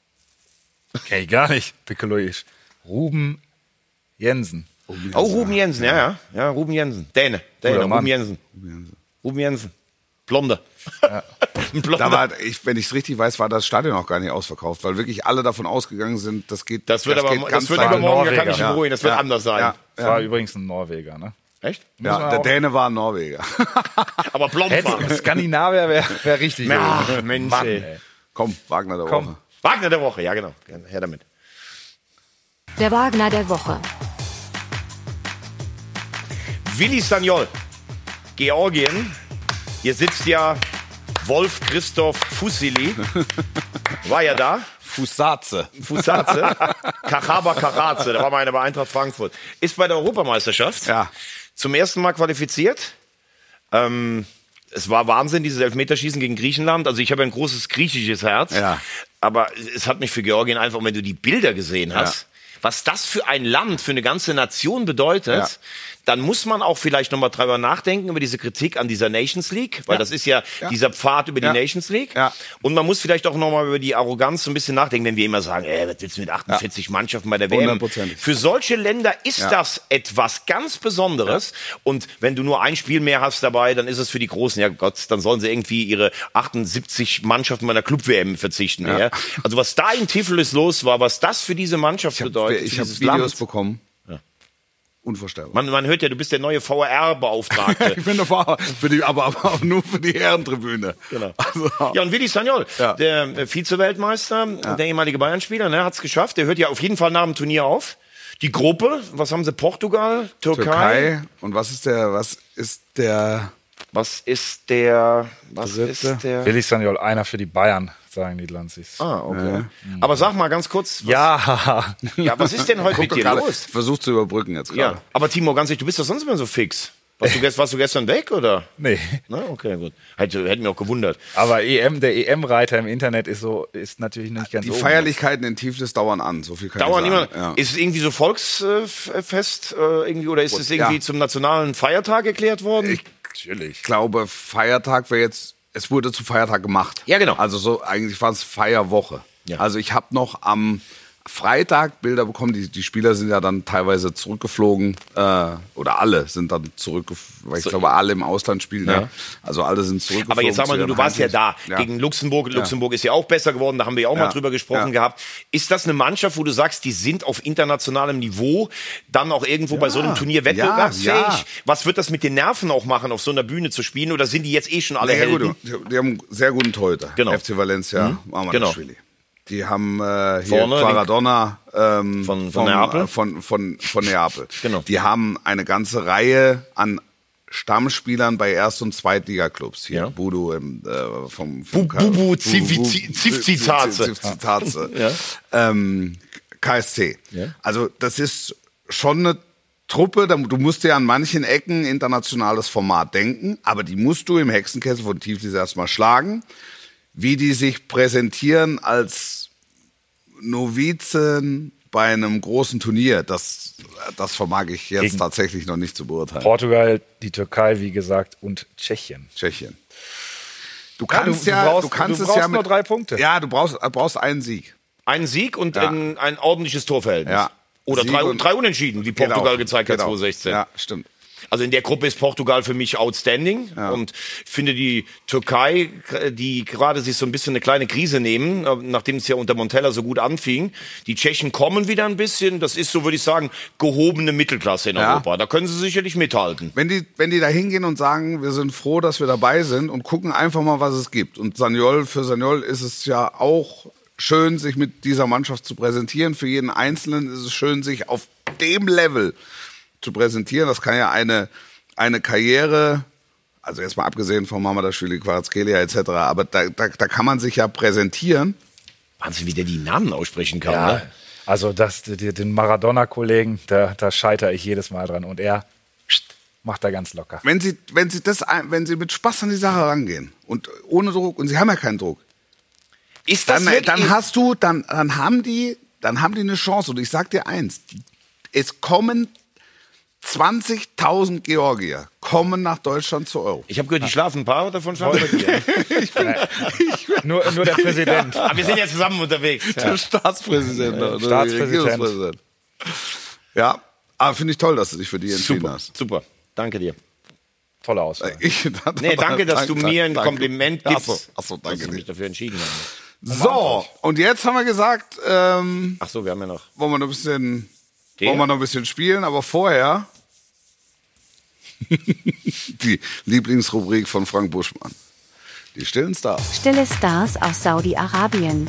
Kenn ich gar nicht. Piccoloisch. Ruben Jensen. Oh, Ruben Jensen, ja, ja. Ja, Ruben Jensen. Däne. Däne, Guter Mann. Ruben Jensen. Ruben Jensen. Blonde. Ein Blonder. Da war, ich, wenn ich es richtig weiß, war das Stadion auch gar nicht ausverkauft, weil wirklich alle davon ausgegangen sind, das geht. Das wird aber, geht das ganz wird weit. aber morgen, da kann Norweger. ich mich beruhigen, das wird Ja. anders sein. Ja. Das war übrigens ein Norweger, ne? Echt? Ja, man der auch- Däne war ein Norweger. Aber blond war. Hätte, Skandinavier wäre wär richtig. Ja, gut. Mensch, Mann, ey. ey. Komm, Wagner der Komm. Woche. Wagner der Woche, ja genau. Her damit. Der Wagner der Woche. Willi Sagnol, Georgien. Hier sitzt ja Wolf Christoph Fussili. War ja da. Fusaze. Fusaze. Kachaba Karaze, da war mal einer bei Eintracht Frankfurt. Ist bei der Europameisterschaft Ja. zum ersten Mal qualifiziert. Ähm, es war Wahnsinn, dieses Elfmeterschießen gegen Griechenland. Also ich habe ein großes griechisches Herz. Ja. Aber es hat mich für Georgien einfach, wenn du die Bilder gesehen hast, Ja. was das für ein Land, für eine ganze Nation bedeutet, Ja. dann muss man auch vielleicht nochmal drüber nachdenken, über diese Kritik an dieser Nations League, weil Ja. das ist ja, Ja. dieser Pfad über die Ja. Nations League. Ja. Und man muss vielleicht auch nochmal über die Arroganz so ein bisschen nachdenken, wenn wir immer sagen, ey, was willst du mit achtundvierzig Mannschaften bei der W M? Hundertprozentig. Für solche Länder ist Ja. das etwas ganz Besonderes. Und wenn du nur ein Spiel mehr hast dabei, dann ist es für die Großen, ja Gott, dann sollen sie irgendwie ihre achtundsiebzig Mannschaften bei der Club-W M verzichten. Ja. Also was da in Tiflis los war, was das für diese Mannschaft Ich habe bedeutet, ich für hab dieses Videos Land. bekommen. unvorstellbar. Man, man hört ja, du bist der neue V R R-Beauftragte. Ich bin der Fahrer, für die, aber, aber auch nur für die Herrentribüne. Genau. Also, Ja, und Willi Sagnol, Ja. der äh, Vize-Weltmeister, der ehemalige Bayern-Spieler, ne, hat es geschafft. Der hört ja auf jeden Fall nach dem Turnier auf. Die Gruppe, was haben sie? Portugal, Türkei. Türkei. Und was ist der, was ist der, Was ist der, was Dritte. ist der? Willi Sagnol, einer für die Bayern, sagen die Lanzis. Ah, okay. Aber sag mal ganz kurz, was, Ja, ja, was ist denn heute guck mit doch dir gerade, los? versucht zu überbrücken jetzt gerade. Ja, aber Timo, ganz ehrlich, du bist doch sonst immer so fix. Warst du, gest, warst du gestern weg, oder? nee. Na, okay, gut. Hätte, hätte mich auch gewundert. Aber E M, der E M-Reiter im Internet ist so, ist natürlich nicht ganz Die oben. Feierlichkeiten in Tiflis dauern an, so viel kann Dauern ich immer. sagen. Ja. Ist es irgendwie so Volksfest äh, irgendwie oder ist es irgendwie Ja. zum nationalen Feiertag erklärt worden? Ich, ich glaube, Feiertag wäre jetzt, es wurde zu Feiertag gemacht. Ja, genau. Also so, eigentlich war es Feierwoche. Ja. Also ich habe noch am Freitag Bilder bekommen, die, die Spieler sind ja dann teilweise zurückgeflogen, äh, oder alle sind dann zurückgeflogen, weil ich So- glaube, alle im Ausland spielen, ja. Ja. Also alle sind zurückgeflogen. Aber jetzt sag mal, zu du, du ihren warst ja da Heimteams. Ja. gegen Luxemburg. Luxemburg ist ja auch besser geworden, da haben wir ja auch Ja. mal drüber gesprochen Ja. gehabt. Ist das eine Mannschaft, wo du sagst, die sind auf internationalem Niveau, dann auch irgendwo bei so einem Turnier wettbewerbsfähig? Ja, ja. Was wird das mit den Nerven auch machen, auf so einer Bühne zu spielen? Oder sind die jetzt eh schon alle Ja, Helden? gut, die, die haben einen sehr guten Torhüter. Genau. F C Valencia, mhm. Genau. Die haben äh, hier Vorne Quaradonna ähm, Von- von vom, Neapel? äh, Von, von, von Neapel. Genau. Die haben eine ganze Reihe an Stammspielern bei Erst- und Zweitliga-Clubs. Hier Ja. Budu im, äh, vom, Bu- vom Bubu Zivzi- Zivzizaze. Zivzizaze. Ja. ähm, K S C. Ja. Also das ist schon eine Truppe, da- du musst dir an manchen Ecken internationales Format denken, aber die musst du im Hexenkessel von Tiflis erstmal schlagen. Wie die sich präsentieren als Novizen bei einem großen Turnier, das, das vermag ich jetzt Gegen- tatsächlich noch nicht zu beurteilen. Portugal, die Türkei, wie gesagt, und Tschechien. Tschechien. Du Ja, kannst du- ja, du brauchst- du kannst du es brauchst ja mit, nur drei Punkte. Ja, du brauchst, du brauchst einen Sieg. Ein Sieg und Ja. ein, ein ordentliches Torverhältnis. Ja. Oder Sieg drei, und- drei Unentschieden, wie Portugal Genau, gezeigt hat genau. zwanzig sechzehn. Ja, stimmt. Also in der Gruppe ist Portugal für mich outstanding Ja. und finde die Türkei, die gerade sich so ein bisschen eine kleine Krise nehmen, äh, nachdem es ja unter Montella so gut anfing. Die Tschechen kommen wieder ein bisschen, das ist so, würde ich sagen, gehobene Mittelklasse in Ja. Europa. Da können sie sicherlich mithalten. Wenn die, wenn die da hingehen und sagen, wir sind froh, dass wir dabei sind und gucken einfach mal, was es gibt. Und Sagnol, für Sagnol ist es ja auch schön, sich mit dieser Mannschaft zu präsentieren. Für jeden Einzelnen ist es schön, sich auf dem Level zu präsentieren. Das kann ja eine, eine Karriere, also jetzt mal abgesehen von Mamardashvili, Kvaratskhelia et cetera, aber da, da, da kann man sich ja präsentieren. Wahnsinn, wie der die Namen aussprechen kann. Ja, Ne? also das, die, den Maradona-Kollegen, da, da scheitere ich jedes Mal dran. Und er macht da ganz locker. Wenn sie, wenn sie das, ein- wenn sie mit Spaß an die Sache rangehen und ohne Druck, und sie haben ja keinen Druck, Ist das dann, wirklich- dann hast du, dann, dann haben die, dann haben die eine Chance. Und ich sag dir eins, die, es kommen zwanzigtausend Georgier kommen nach Deutschland zur Euro. Ich habe gehört, die schlafen ein paar davon schlafen bei dir. Nur, nur der Präsident. Aber wir sind ja zusammen unterwegs. Der Staatspräsident. oder der Staatspräsident. Regierungspräsident. Ja, aber finde ich toll, dass du dich für die entschieden Super, hast. super. Danke dir. Tolle Auswahl. Ich, Nee, danke, dass du mir ein danke. Kompliment Ja, gibst, Achso, achso, dass danke ich dir. mich dafür entschieden habe. So, und jetzt haben wir gesagt, ähm, Ach so, wir haben ja noch. wollen wir noch ein bisschen, Der? wollen wir noch ein bisschen spielen, aber vorher die Lieblingsrubrik von Frank Buschmann. Die stillen Stars. Stille Stars aus Saudi-Arabien.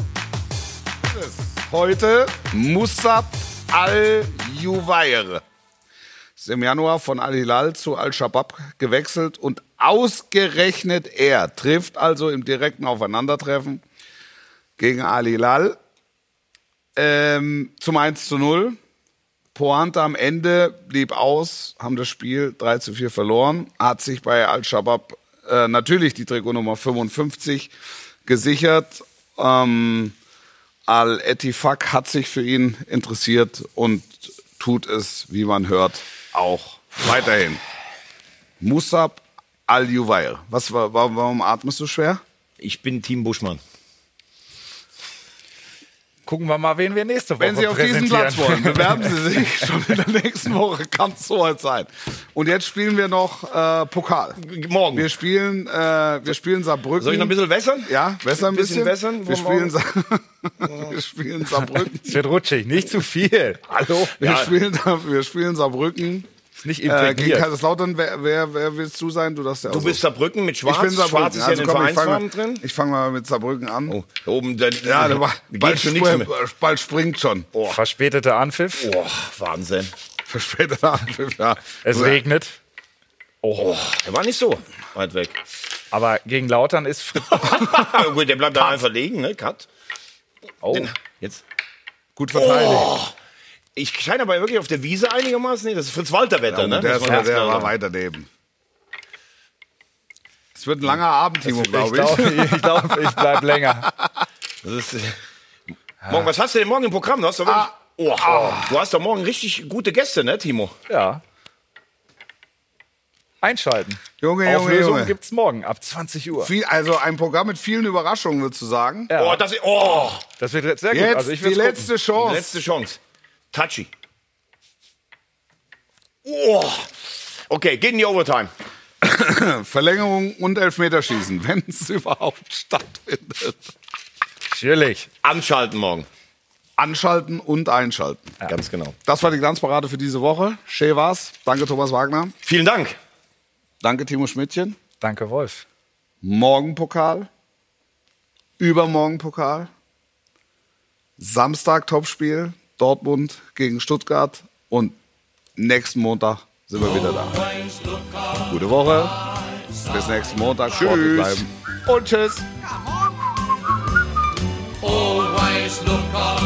Heute Musab Al-Juwair. Ist im Januar von Al-Hilal zu Al-Shabaab gewechselt und ausgerechnet er trifft also im direkten Aufeinandertreffen gegen Al-Hilal ähm, zum eins zu null. Pointe am Ende blieb aus, haben das Spiel drei zu vier verloren, hat sich bei Al-Shabaab äh, natürlich die Trikotnummer fünfundfünfzig gesichert. Ähm, Al-Ettifaq hat sich für ihn interessiert und tut es, wie man hört, auch weiterhin. Musab Al-Juwair. Was war, warum atmest du schwer? Ich bin Team Buschmann. Gucken wir mal, wen wir nächste Woche Wenn Sie auf diesen präsentieren. Platz wollen, bewerben Sie sich. Schon in der nächsten Woche kann es soweit sein. Und jetzt spielen wir noch äh, Pokal. Morgen. Wir spielen, äh, wir spielen Saarbrücken. Soll ich noch ein bisschen wässern? Ja, wässern ein bisschen. Bisschen wässern Wir vom spielen, Sa wir spielen Saarbrücken. Es wird rutschig, nicht zu viel. Hallo? Wir, Ja. spielen, wir spielen Saarbrücken. Ist nicht Äh, gegen imprägniert. Kaiserslautern, wer, wer, wer willst du sein? Du darfst ja auch Du so. bist Saarbrücken mit Schwarz. Ich bin Saarbrücken. Schwarz ist ja Also in den komm, ich fange Vereinsfarben mal, drin. ich fang mal mit Saarbrücken an. Oh, da oben, da, Ja, da war, da bald, geht schon nichts mehr. springt, bald springt schon. Verspäteter Anpfiff. Oh, Wahnsinn. Verspäteter Anpfiff, ja. Es So, regnet. Oh, der war nicht so weit weg. Aber gegen Lautern ist Fritz. Gut, der bleibt da einfach liegen, ne? Cut. Oh, Den, jetzt. Gut verteidigt. Oh, ich scheine aber wirklich auf der Wiese einigermaßen. Nee, das ist Fritz-Walter-Wetter, Ja, ne? der Muss ist, man ganz der klar war sagen. weiter neben. Es wird ein langer Abend, Timo, ich glaube glaube, ich. ich, glaub, ich bleib länger. Das ist, äh, morgen, was hast du denn morgen im Programm? Du hast doch wirklich, oh, oh, du hast doch morgen richtig gute Gäste, ne, Timo? Ja. Einschalten. Junge, Junge, Auflösung Junge. gibt's morgen ab zwanzig Uhr. Viel, also ein Programm mit vielen Überraschungen, würdest du sagen. Ja. Oh, das ist, oh, Das wird jetzt sehr gut. Jetzt Also ich die will's letzte gucken. Chance. letzte Chance. Touchy. Oh. Okay, geht in die Overtime. Verlängerung und Elfmeterschießen, wenn es überhaupt stattfindet. Natürlich. Anschalten morgen. Anschalten und einschalten. Ganz genau. Das war die Glanzparade für diese Woche. Schön war's. Danke, Thomas Wagner. Vielen Dank. Danke, Timo Schmidtchen. Danke, Wolf. Morgen Pokal. Übermorgen Pokal. Samstag Topspiel. Dortmund gegen Stuttgart. Und nächsten Montag sind wir wieder da. Gute Woche. Bis nächsten Montag. Sportlich bleiben. Und tschüss. Always look on